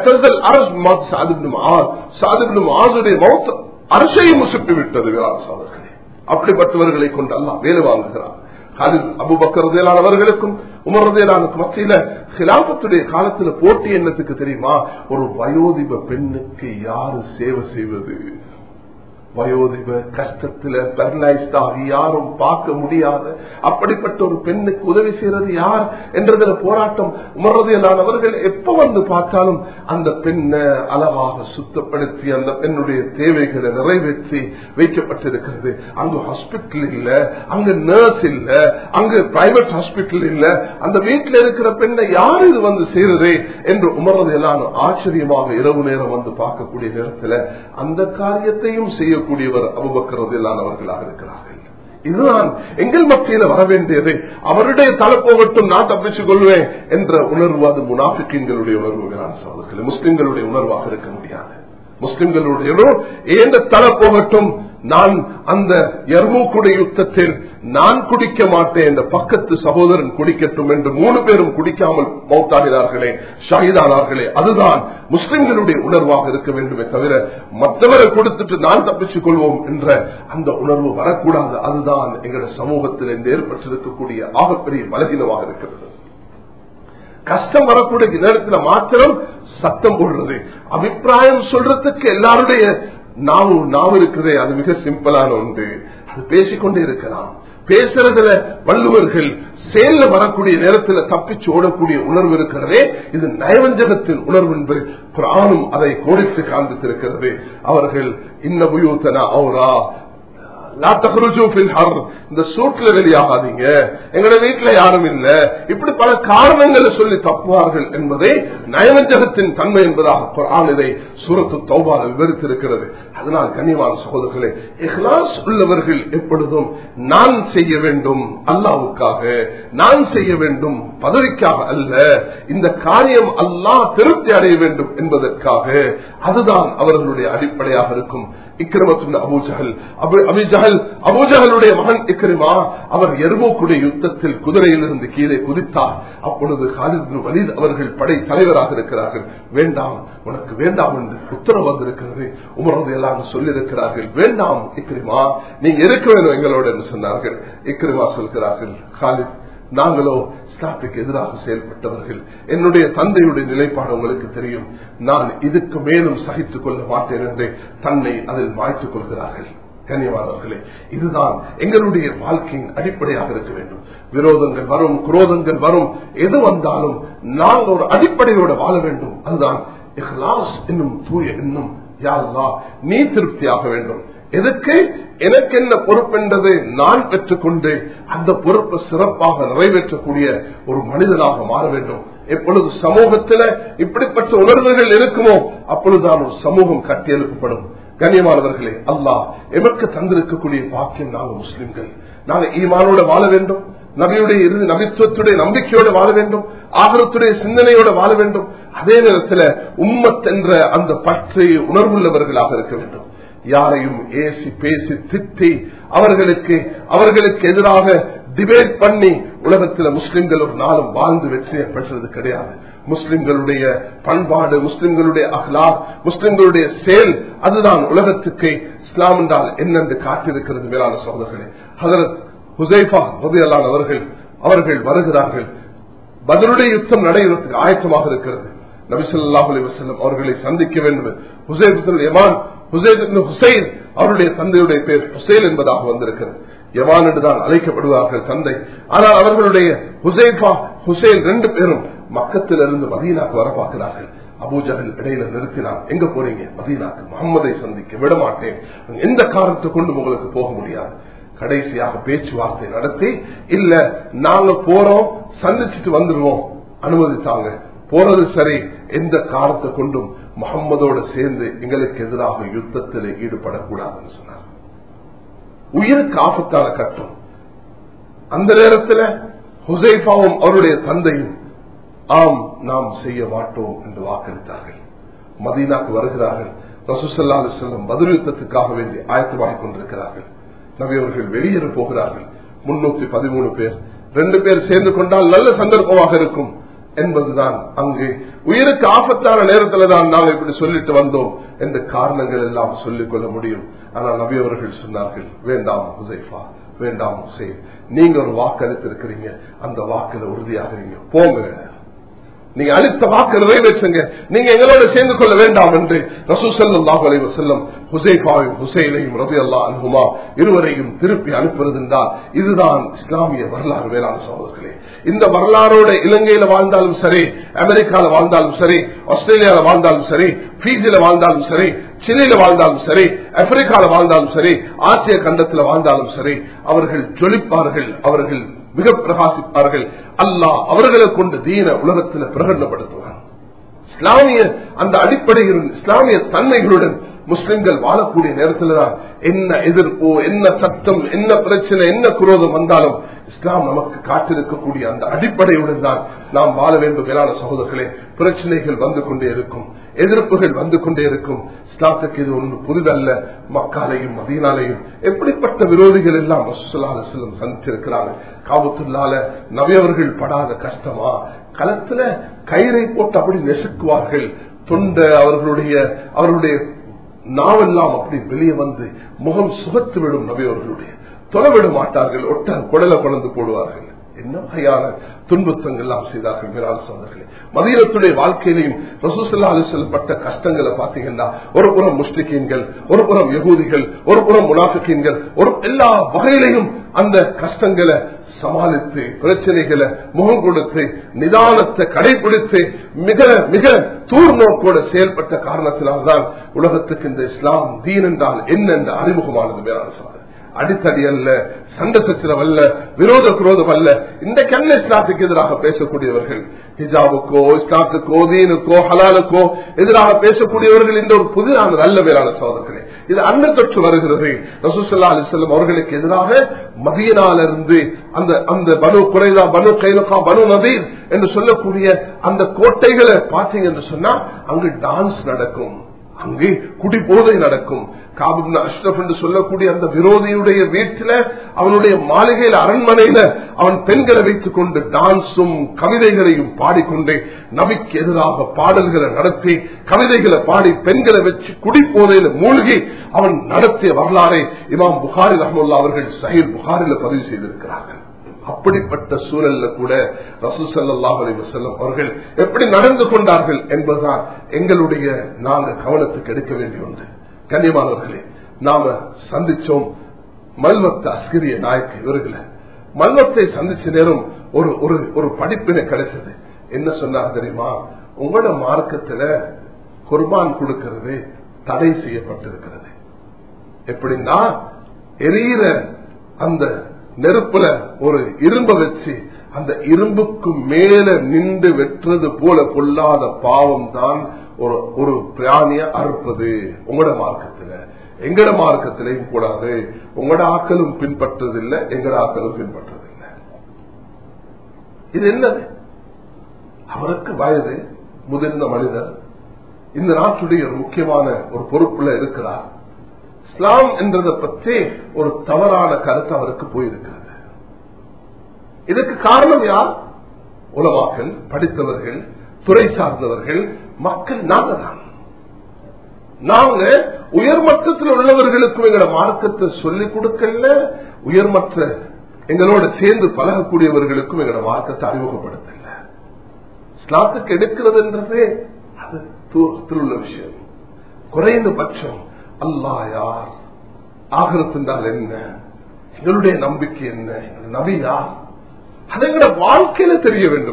அரசையும் உசுப்பி விட்டது. அப்படிப்பட்டவர்களை கொண்டு அல்லாஹ் வேலை வாங்குகிறான். அபூபக்கர் ரலியல்லாஹு அவர்களுக்கும் உமர் ரலியல்லாஹு மத்தியில கிலாபத்துடைய காலத்துல போட்டி என்னத்துக்கு தெரியுமா? ஒரு வயோதிப பெண்ணுக்கு யாரு சேவை செய்வது? வயோதிப கஷ்டத்துல பெர்லைஸ்ட் ஆகி யாரும் பார்க்க முடியாத அப்படிப்பட்ட ஒரு பெண்ணுக்கு உதவி செய்யறது யார் என்றதுல போராட்டம். உமர் ரலியல்லாஹு அவர்கள் எப்ப வந்து பார்த்தாலும் அந்த பெண்ணை அழகாக சுத்தப்படுத்தி அந்த பெண்ணுடைய தேவைகளை நிறைவேற்றி வைக்கப்பட்டிருக்கிறது. அங்கு ஹாஸ்பிட்டல் இல்ல, அங்கு நர்ஸ் இல்ல, அங்கு பிரைவேட் ஹாஸ்பிட்டல் இல்ல, அந்த வீட்டில் இருக்கிற பெண்ணை யார் இது வந்து செய்யறது என்று உமர் ரலியல்லாஹு ஆச்சரியமாக இரவு நேரம் வந்து பார்க்கக்கூடிய நேரத்தில் அந்த காரியத்தையும் செய்ய கூடியவர் அபூபக்கர் ரலியல்லாஹு அவர்களாக இருக்கிறார்கள். இதுதான் எங்கள் மத்தியில வர வேண்டியது. அவருடைய தலை போகட்டும், நான் தப்பிச்சுக் கொள்வேன் என்ற உணர்வு அது முனாஃபிக்குகளுடைய உணர்வு, முஸ்லிம்களுடைய உணர்வாக இருக்க முடியாது. முஸ்லிம்களுடைய ஏந்த தலை போகட்டும், நான் அந்த யர்மூக்குடைய யுத்தத்தில் நான் குடிக்க மாட்டேன், இந்த பக்கத்து சகோதரன் குடிக்கட்டும் என்று மூணு பேரும் குடிக்காமல் மௌத்தாகிறார்களே, ஷஹீதானார்களே, அதுதான் முஸ்லிம்களுடைய உணர்வாக இருக்க வேண்டுமே தவிர மற்றவரை கொடுத்துட்டு நான் தப்பிச்சுக் கொள்வோம் என்ற அந்த உணர்வு வரக்கூடாது. அதுதான் எங்களுடைய சமூகத்தில் ஏற்பட்டிருக்கக்கூடிய ஆகப்பெரிய பலகீனமாக இருக்கிறது. கஷ்டம் வரக்கூடிய நேரத்தில் மாத்திரம் சத்தம் போடுறது. அபிப்பிராயம் சொல்றதுக்கு எல்லாருடைய நாவு நாவு இருக்குதே, அது மிக சிம்பிளான ஒன்று. அது பேசிக்கொண்டே இருக்கலாம். பேசுறதுல வள்ளுவர்கள் செயல்ல வரக்கூடிய நேரத்தில் தப்பிச்சு ஓடக்கூடிய உணர்வு இருக்கிறதே, இது நயவஞ்சகத்தின் உணர்வு என்பது குர்ஆனும் அதை கோடித்து காண்பித்திருக்கிறது. அவர்கள் இன்ன புயூதனா அவுரா இந்த சூட்ல வெளியாகாதீங்க, எங்களோட வீட்டுல யாரும் இல்ல, இப்படி பல காரணங்களை சொல்லி தப்புவார்கள் என்பதை நயவஞ்சகத்தின் தன்மை என்பதாக குர்ஆன் இதை சூரத்து தௌபால விவரித்திருக்கிறது. அதனால் கனிவான சகோதரர்களே, இஹ்லாஸ் உள்ளவர்கள் எப்பொழுதும் நான் செய்ய வேண்டும் அல்லாஹ்வுக்காக, நான் செய்ய வேண்டும் பதவிக்காக அல்ல, இந்த காரியம் அல்லாஹ் திருப்தி அடைய வேண்டும் என்பதற்காக, அதுதான் அவர்களுடைய அடிப்படையாக இருக்கும். இக்ரிமத்துன் அபூஜஹல் அபூஜஹல் அபூஜஹலுடைய மகன் இக்ரிமா, அவர் எர்மூக்குடைய யுத்தத்தில் குதிரையிலிருந்து கீழே குதித்தார். அப்பொழுது காலித் பின் வலீத் அவர்கள் படை தலைவராக இருக்கிறார்கள். வேண்டாம், உனக்கு வேண்டாம் என்று உத்தரவு வந்திருக்கிறது. உமரது எல்லாம் சொல்லியிருக்கிறார்கள், வேண்டாம் இக்ரிமா, நீங்க இருக்க வேண்டும் எங்களோடு என்று சொன்னார்கள். இக்ரிமா சொல்கிறார்கள், காலித் நாங்களோ இஸ்லாத்துக்கு எதிராக செயல்பட்டவர்கள், என்னுடைய தந்தையுடைய நிலைப்பாடு உங்களுக்கு தெரியும், நான் இதுக்கு மேலும் சகித்துக் கொள்ள மாட்டேன் என்று தன்னை அதில் மாய்த்துக் கொள்கிறார்கள். கண்ணியமானவர்களே, இதுதான் எங்களுடைய வாழ்க்கையின் அடிப்படையாக இருக்க வேண்டும். விரோதங்கள் வரும், குரோதங்கள் வரும், எது வந்தாலும் நாங்கள் ஒரு அடிப்படையோடு வாழ வேண்டும். அதுதான் இஹ்லாஸ் என்னும் தூய எண்ணம். யா அல்லாஹ், நீ திருப்தியாக வேண்டும். எதுக்கு எனக்கு என்ன பொறுப்பென்றதை நான் பெற்றுக்கொண்டு அந்த பொறுப்பை சிறப்பாக நிறைவேற்றக்கூடிய ஒரு மனிதனாக மாற வேண்டும். எப்பொழுது சமூகத்தில் இப்படிப்பட்ட உணர்வுகள் இருக்குமோ அப்பொழுதுதான் ஒரு சமூகம் கட்டியெழுப்பப்படும். கண்ணியமானவர்களே, அல்லாஹ் எமக்கு தந்திருக்கக்கூடிய பாக்கியம் நாங்கள் முஸ்லிம்கள். நாங்கள் ஈமானோட வாழ வேண்டும், நபியுடைய இறுதி நபித்துவத்துடைய நம்பிக்கையோடு வாழ வேண்டும், ஆகரத்துடைய சிந்தனையோடு வாழ வேண்டும். அதே நேரத்தில் உம்மத் என்ற அந்த பற்றை உணர்வுள்ளவர்களாக இருக்க வேண்டும். யாரையும் ஏசி பேசி திட்டி அவர்களுக்கு அவர்களுக்கு எதிராக டிபேட் பண்ணி உலகத்தில் முஸ்லிம்கள் ஒரு நாளும் வாழ்ந்து வெற்றியை பெற்றது கிடையாது. முஸ்லிம்களுடைய பண்பாடு, முஸ்லிம்களுடைய அஹ்லாக், முஸ்லிம்களுடைய செயல், அதுதான் உலகத்துக்கு இஸ்லாம் என்றால் என்னென்று காட்டியிருக்கிறது. மேலான சகோதரர்களே, ஹஜரத் ஹுசைஃபா ரலியல்லாஹு அன்ஹு அவர்கள் அவர்கள் வருகிறார்கள். பத்ருடைய யுத்தம் நடைபெறுவதற்கு ஆயத்தமாக இருக்கிறது. நபி ஸல்லல்லாஹு அலைஹி வஸல்லம் அவர்களை சந்திக்க வேண்டும். ஹுசைஃபத்துல் யமான், ஹுசைன் இப்னு ஹுசைன், அவருடைய தந்தையுடைய பேர் ஹுசைன் என்பதாக வந்திருக்கிறது. யமான் என்றுதான் அழைக்கப்படுவார்கள் தந்தை. ஆனால் அவர்களுடைய ஹுசைஃபா ஹுசைன் ரெண்டு பேரும் மக்கத்திலிருந்து மதீனாக்கு வர பார்க்கிறார்கள். அபூஜஹல் இடையில நிறுத்தினார். எங்க போறீங்க? மதீனாக்கு, முஹம்மதை சந்திக்க விட மாட்டேன், எந்த காரணத்தை கொண்டு உங்களுக்கு போக முடியாது. கடைசியாக பேச்சுவார்த்தை நடத்தி, இல்ல நாங்க போறோம், சந்திச்சுட்டு வந்துடுவோம், அனுமதித்தாங்க. போறது சரி, எந்த காரணத்தை கொண்டும் முகம்மதோட சேர்ந்து எங்களுக்கு எதிராக யுத்தத்தில் ஈடுபடக்கூடாதுன்னு சொன்னார். உயிருக்கு ஆபத்தான கட்டம். அந்த நேரத்தில் ஹுசைஃபாவும் அவருடைய தந்தையும் ஆம் நாம் செய்ய மாட்டோம் என்று வாக்களித்தார்கள். மதீனாக்கு வருகிறார்கள். ரசூல் ஸல்லல்லாஹு அலைஹி வஸல்லம் பத்ர் யுத்தத்துக்காக வேண்டி ஆயத்தமாகிக் கொண்டிருக்கிறார்கள். நபி அவர்கள் வெளியேற போகிறார்கள். முன்னூத்தி பதிமூணு பேர், ரெண்டு பேர் சேர்ந்து கொண்டால் நல்ல சந்தர்ப்பமாக இருக்கும் என்பதுதான். அங்கு உயிருக்கு ஆபத்தான நேரத்தில் தான் நாங்கள் இப்படி சொல்லிட்டு வந்தோம் என்ற காரணங்கள் எல்லாம் சொல்லிக் கொள்ள முடியும். ஆனால் நபி அவர்கள் சொன்னார்கள், வேண்டாம் ஹுசைஃபா, வேண்டாம் ஹுசைன், நீங்க ஒரு வாக்கு அளித்திருக்கிறீங்க, அந்த வாக்குல உறுதியாகிறீங்க, போங்க, நீங்க அளித்த வாக்கு நிறைவேற்றுங்க, நீங்க எங்களோட சேர்ந்து கொள்ள வேண்டாம் என்று ரசூல் ஸல்லல்லாஹு அலைஹி வஸல்லம் ஹுசைஃபாவையும் ஹுசைனையும் ரலியல்லாஹு அன்ஹுமா இருவரையும் திருப்பி அனுப்புவது என்றால் இதுதான் இஸ்லாமிய வரலாறு. வேளாண் சகோதரர்களே, இந்த வரலாறோட இலங்கையில வாழ்ந்தாலும் சரி, அமெரிக்கால வாழ்ந்தாலும் சரி, ஆஸ்திரேலியால வாழ்ந்தாலும் சரி, பீஜில வாழ்ந்தாலும் சரி, சிலியில வாழ்ந்தாலும் சரி, ஆப்பிரிக்கால வாழ்ந்தாலும் சரி, ஆசிய கண்டத்தில் வாழ்ந்தாலும் சரி, அவர்கள் ஜொலிப்பார்கள், அவர்கள் மிக பிரகாசிப்பார்கள். அல்லாஹ் அவர்களை கொண்டு தீன உலகத்தில் பிரகடனப்படுத்துவார். இஸ்லாமிய அந்த அடிப்படையில் இஸ்லாமிய தன்மைகளுடன் முஸ்லிம்கள் வாழக்கூடிய நேரத்தில் தான் என்ன எதிர்ப்போ, என்ன சட்டம், என்ன பிரச்சனை, என்ன குரோதம் வந்தாலும் இஸ்லாம் நமக்கு காட்டிருக்கக்கூடிய அந்த அடிப்படையுடன் தான் நாம் வாழ வேண்டும். மேலான சகோதரர்களே, பிரச்சனைகள் வந்து கொண்டே இருக்கும், எதிர்ப்புகள் வந்து கொண்டே இருக்கும். இஸ்லாத்துக்கு இது ஒன்று புதிதல்ல. மக்காலையும் மதீனாலையும் எப்படிப்பட்ட விரோதிகள் எல்லாம் ரசூலுல்லாஹி அலைஹி வஸல்லம் சந்திச்சிருக்கிறார்கள். காபத்துல்லாஹ்ல நபி அவர்கள் படாத கஷ்டமா? களத்துல கயிறை போட்டு அப்படி நெசுக்குவார்கள். தொண்டை அவர்களுடைய அவர்களுடைய நாவெல்லாம் அப்படி வெளியே வந்து முகம் சுகத்து விடும். நபி அவர்களுடைய தொலைவிட மாட்டார்கள். ஒட்ட குடலை கொண்டு போடுவார்கள். என்ன வகையான துன்பத்தங்கள் எல்லாம் செய்தார்கள் மேலான சகோதரர்களே. மதீனத்துடைய வாழ்க்கையிலையும் ரசூல் ஸல்லல்லாஹு அலைஹி வஸல்லம் பட்ட கஷ்டங்களை பார்த்தீங்கன்னா, ஒரு புறம் முஸ்லிக்கீன்கள், ஒரு புறம் யகூதிகள், ஒரு புறம் முனாஃபிகீன்கள், ஒரு எல்லா வகையிலையும் அந்த கஷ்டங்களை சமாளித்து, பிரச்சனைகளை முகம் கொடுத்து, நிதானத்தை கடைபிடித்து, மிக மிக தூர்நோக்கோட செயல்பட்ட காரணத்தினால்தான் உலகத்துக்கு இந்த இஸ்லாம் தீன் என்றால் என்ன என்ற அறிமுகமானது மேலான சகோதரர்களே. அடித்தடி அல்ல, சண்டை சச்சரவு அல்ல, விரோத குரோதம் அல்ல. இந்த கண்ண இஸ்லாத்துக்கு எதிராக பேசக்கூடியவர்கள், ஹிஜாபுக்கோ இஸ்லாத்துக்கோ தீனுக்கோ ஹலாலுக்கோ எதிராக பேசக்கூடியவர்கள் இந்த ஒரு புதிதான நல்ல மேலான சகோதரர்களே. இது அன்ன தொற்று வருகிறது. ரசூல் ஸல்லல்லாஹு அலைஹி வஸல்லம் அவர்களுக்கு எதிராக மதீனாவிலிருந்து அந்த அந்த பனு குறைதா, பனு கைனுகா, பனு நதீர் என்று சொல்லக்கூடிய அந்த கோட்டைகளை பார்த்தீங்க என்று சொன்னா அங்கு டான்ஸ் நடக்கும், அங்கே குடி போதை நடக்கும். காப் இப்னு அஷ்ரப் என்று சொல்லக்கூடிய அந்த விரோதியுடைய வீட்டில, அவனுடைய மாளிகையில், அரண்மனையில அவன் பெண்களை வைத்துக் கொண்டு டான்ஸும் கவிதைகளையும் பாடிக்கொண்டே நபிக்கு எதிராக பாடல்களை நடத்தி, கவிதைகளை பாடி, பெண்களை வச்சு குடி போதையில மூழ்கி அவன் நடத்திய வரலாறை இமாம் புகாரி ரஹ்மத்துல்லாஹி அவர்கள் சஹீஹ் புகாரில பதிவு செய்திருக்கிறார்கள். அப்படிப்பட்ட சூழல்ல கூட ரசூல் ஸல்லல்லாஹு அலைஹி வஸல்லம் அவர்கள் எப்படி நடந்து கொண்டார்கள் என்பதுதான் எங்களுடைய நாங்க கவனத்துக்கு எடுக்க வேண்டிய ஒன்று. கண்ணியமானவர்களே, நாம சந்திச்சோம் மல்வத்த அஸ்கரிய நாயக் இவர்களை. மல்வத்தை சந்திச்ச நேரம் ஒரு ஒரு படிப்பினை கிடைச்சது. என்ன சொன்னார் தெரியுமா? உங்களோட மார்க்கத்துல குர்பான் கொடுக்கிறது தடை செய்யப்பட்டிருக்கிறது. எப்படின்னா, எரியிற அந்த நெருப்புல ஒரு இரும்ப வச்சு அந்த இரும்புக்கு மேல நின்று வெட்டுறது போல கொள்ளாத பாவம் தான் ஒரு ஒரு பிராணிய அறுப்பது. உங்களோட மார்க்கத்துல, எங்கட மார்க்கத்திலையும் கூடாது. உங்களோட ஆக்களும் பின்பற்றதில்லை, எங்கட ஆக்களும் பின்பற்றதில்லை. இது என்னது? அவருக்கு வயது முதிர்ந்த மனிதர், இந்த நாட்டுடைய ஒரு முக்கியமான ஒரு பொறுப்புல இருக்கிறார். இஸ்லாம் என்றதை பற்றி ஒரு தவறான கருத்து அவருக்கு போயிருக்கிறது. இதுக்கு காரணம் யார்? உலமாக்கள், படித்தவர்கள், துறை சார்ந்தவர்கள், மக்கள். நாங்க தான் நாங்க உயர்மட்டத்தில் உள்ளவர்களுக்கும் எங்களோட மார்க்கத்தை சொல்லிக் கொடுக்கல, உயர்மற்ற எங்களோட சேர்ந்து பழகக்கூடியவர்களுக்கும் எங்களோட மார்க்கத்தை அறிமுகப்படுத்தல. இஸ்லாத்துக்கு எடுக்கிறது என்றதே அது தூரத்தில் உள்ள விஷயம். குறைந்த பட்சம் அல்லாஹ் யார், ஆகிரத் என்றால் என்ன, எங்களுடைய நம்பிக்கை என்ன, எங்கள் நபி யார், அது எங்களோட வாழ்க்கையில தெரிய வேண்டும்.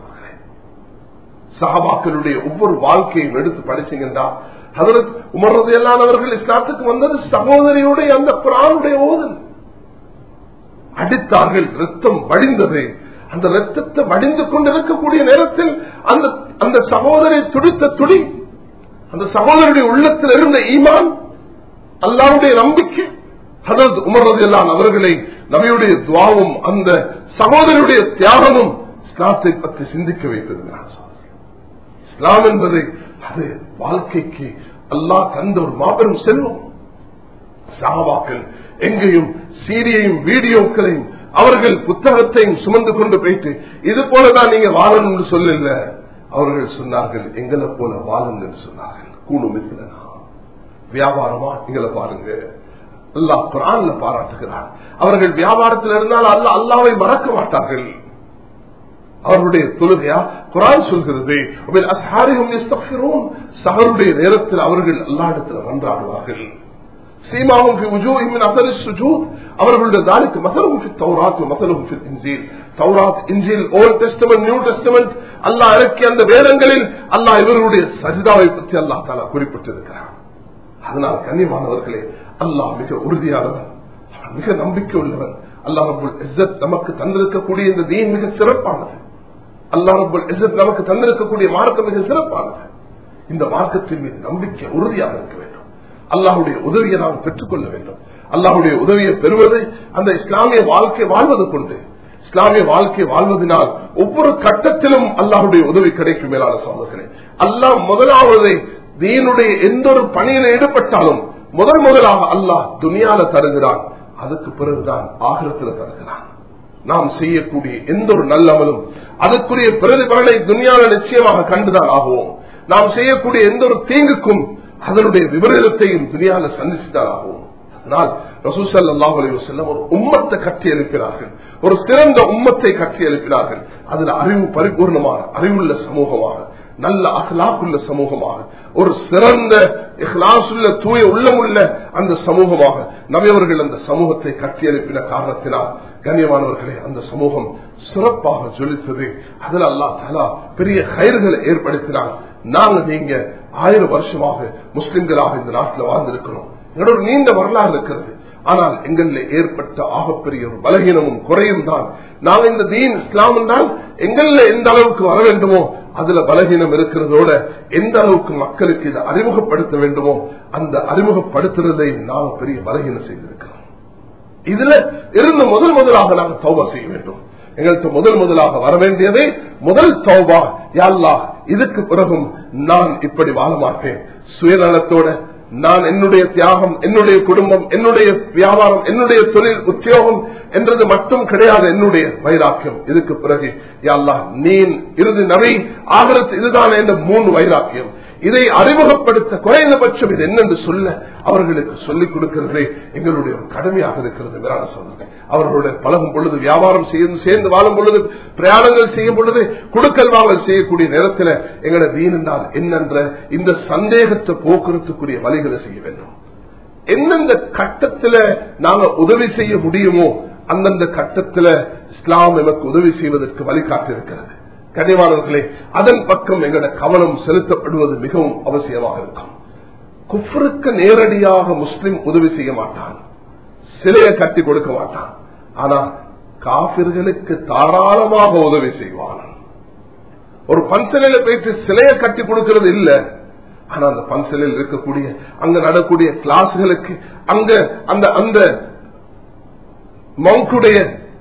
சஹாபாக்களுடைய ஒவ்வொரு வாழ்க்கையும் எடுத்து படிச்சீங்கன்னா, ஹஜ்ரத் உமர் ரலியல்லாஹு அவர்கள் இஸ்லாத்துக்கு வந்தது சகோதரியுடைய அந்த குர்ஆனுடைய ஓதல். அடித்தார்கள், ரத்தம் வடிந்தது. அந்த ரத்தத்தை வடிந்து கொண்டிருக்கக்கூடிய நேரத்தில் அந்த அந்த சகோதரி துடித்த துடி, அந்த சகோதரனுடைய உள்ளத்தில் இருந்த ஈமான், அல்லாஹ்வுடைய நம்பிக்கை, ஹஜ்ரத் உமர் ரலியல்லாஹு அவர்களை நபியுடைய துஆவும் அந்த சகோதரனுடைய தியாகமும் இஸ்லாத்தை பற்றி சிந்திக்க வைத்தது. இஸ்லாம் என்பது அது வாழ்க்கைக்கு அல்லாஹ் தந்த ஒரு மாபெரும் செல்வம். சஹாபாக்கள் எங்கேயும் சீரியையும் வீடியோக்களையும் அவர்கள் புத்தகத்தையும் சுமந்து கொண்டு போயிட்டு இது போலதான் நீங்க வாழணும்னு சொல்லல. அவர்கள் சொன்னார்கள், எங்களை போல வாழுங்கள் சொன்னார்கள். கூணுமில்லை வியாபாரமா எங்களை பாருங்க. அல்லாஹ் குர்ஆன்ல பாராட்டுகிறார். அவர்கள் வியாபாரத்தில் இருந்தால் அல்லாஹ் அல்லாஹ்வை மறக்க மாட்டார்கள். அவருடைய தொழுகையா குர்ஆன் சொல்கிறது, சஹருடைய நேரத்தில் அவர்கள் அல்லாஹ்விடத்தில் மன்றாடுவார்கள். சீமாவும் ஃபி வுஜூஹிஹிம் மின் அஸரி ஸுஜூத், அவர்களுடைய தாலிக்கு மஸலுஹும் ஃபி தௌராத் வ மஸலுஹும் ஃபில் இன்ஜீல். தௌராத், இன்ஜீல், ஓல்ட் டெஸ்டமென்ட், நியூ டெஸ்டமென்ட் அல்லாஹ் இறக்கிய அந்த வேதங்களில் அல்லாஹ் இவர்களுடைய சஜ்தாவை பற்றி அல்லாஹ் தஆலா குறிப்பிட்டிருக்கிறார். அதனால் கண்ணியமானவர்களே, அல்லாஹ் மிக உறுதியானவன், மிக நம்பிக்கை உள்ளவன். அல்லாஹ் ரப்பல் இஸ்ஸத் நமக்கு தந்திருக்கக்கூடிய இந்த தீன் மிக சிறப்பானது. அல்லாஹ் ரப்பல் இஸ்ஸத் நமக்கு தந்திருக்கக்கூடிய மார்க்கம் மிக சிறப்பானது. இந்த மார்க்கத்தின் மீது நம்பிக்கை உறுதியாக இருக்க வேண்டும். அல்லாஹுடைய உதவியை நாம் பெற்றுக்கொள்ள வேண்டும். அல்லாஹுடைய உதவியை பெறுவது அந்த இஸ்லாமிய வாழ்க்கை வாழ்வது கொண்டு, இஸ்லாமிய வாழ்க்கை வாழ்வதனால் ஒவ்வொரு கட்டத்திலும் அல்லாஹுடைய உதவி கிடைக்கும். மேலான சகோதரர்களே, அல்லாஹ் முதலாவது தீனுடைய எந்த ஒரு பணியில ஈடுபட்டாலும் முதல் முதலாக அல்லாஹ் துனியால தருகிறான், அதுக்கு பிறகுதான் ஆகிரத்தில் தருகிறான். நாம் செய்யக்கூடிய எந்த ஒரு நல்லமலும் அதற்குரிய பிரதிபலனை துனியால நிச்சயமாக கண்டுதான் ஆகுவோம். நாம் செய்யக்கூடிய எந்த ஒரு தீங்குக்கும் அதனுடைய விபரீதத்தையும் துனியால சந்திச்சுதான் ஆகும். ஆனால் ரசூல் ஸல்லல்லாஹு அலைஹி வஸல்லம் ஒரு உம்மத்தை கட்டி எழுப்பினார்கள், ஒரு சிறந்த உம்மத்தை கட்டி எழுப்பினார்கள். அதுல அறிவு பரிபூர்ணமான அறிவுள்ள சமூகமாக, நல்ல அஹ்லாக்குள்ள சமூகமாக, ஒரு சிறந்த இஹ்லாசுள்ள தூய உள்ளமுள்ள அந்த சமூகமாக நபியவர்கள் அந்த சமூகத்தை கட்டி எழுப்பின காரணத்தினால் கண்ணியமானவர்களே அந்த சமூகம் சிறப்பாக ஜொலித்தது. அதில் அல்லாஹ் தஆலா பெரிய கைர்களை ஏற்படுத்தினார். நாங்க நீங்க ஆயிரம் வருஷமாக முஸ்லிம்களாக இந்த நாட்டில் வாழ்ந்திருக்கிறோம். எங்களோட ஒரு நீண்ட வரலாறு இருக்கிறது. ஆனால் எங்களில் ஏற்பட்ட ஆகப்பெரிய ஒரு பலகீனமும் குறையும் தான் நாங்க இந்த தீன் இஸ்லாம் என்றால் எங்களில் எந்த அளவுக்கு வர வேண்டுமோ அதுல பலகீனம் இருக்கிறதோட எந்த அளவுக்கு மக்களுக்கு இதை அறிமுகப்படுத்த வேண்டுமோ அந்த அறிமுகப்படுத்துறதை நாங்கள் பெரிய பலகீனம் செய்திருக்கிறோம். இதுல இருந்து முதல் முதலாக நாங்கள் தௌபா செய்ய வேண்டும். எங்களுக்கு முதல் முதலாக வர வேண்டியதே முதல் தௌபா. யா அல்லாஹ், இதுக்கு பிறகும் நான் இப்படி வாழ மாட்டேன். சுயநலத்தோட நான் என்னுடைய தியாகம், என்னுடைய குடும்பம், என்னுடைய வியாபாரம், என்னுடைய தொழில் உத்தியோகம் என்றது மட்டும் கிடையாது என்னுடைய வைராக்கியம். இதுக்கு பிறகு யா அல்லாஹ் நீ இறுதி நபி ஆகிறது இதுதான் என்ற மூணு வைராக்கியம். இதை அறிமுகப்படுத்த குறைந்தபட்சம் இது என்னென்று சொல்ல அவர்களுக்கு சொல்லிக் கொடுக்கிறதே எங்களுடைய ஒரு கடமையாக இருக்கிறது. மேலான சொல்லுங்க, அவர்களுடைய பழகும் பொழுது, வியாபாரம் செய்து சேர்ந்து வாழும் பொழுது, பிரயாணங்கள் செய்யும் பொழுது, குடுக்கல் வாங்கல் செய்யக்கூடிய நேரத்தில் எங்களை வீணால் என்னென்ற இந்த சந்தேகத்தை போக்குறதுக்குரிய வழிகளை செய்ய வேண்டும். எந்தெந்த கட்டத்துல நாங்க உதவி செய்ய முடியுமோ அந்தந்த கட்டத்துல இஸ்லாம் எமக்கு உதவி செய்வதற்கு வழிகாட்டி இருக்கிறது. கனிவாளர்களே, அதன் பக்கம் எங்களோட கவனம் செலுத்தப்படுவது மிகவும் அவசியமாக இருக்கும். குஃப்ருக்கு நேரடியாக முஸ்லிம் உதவி செய்ய மாட்டான், சிலையை கட்டி கொடுக்க மாட்டான். ஆனா காபிர்களுக்கு தாராளமாக உதவி செய்வான். ஒரு பன்சலையில போயிட்டு சிலையை கட்டி கொடுக்கிறது இல்ல, ஆனா அந்த பன்சலையில் இருக்கக்கூடிய அங்க நடக்கூடிய கிளாஸ்களுக்கு அங்க அந்த அந்த மவுண்டுடைய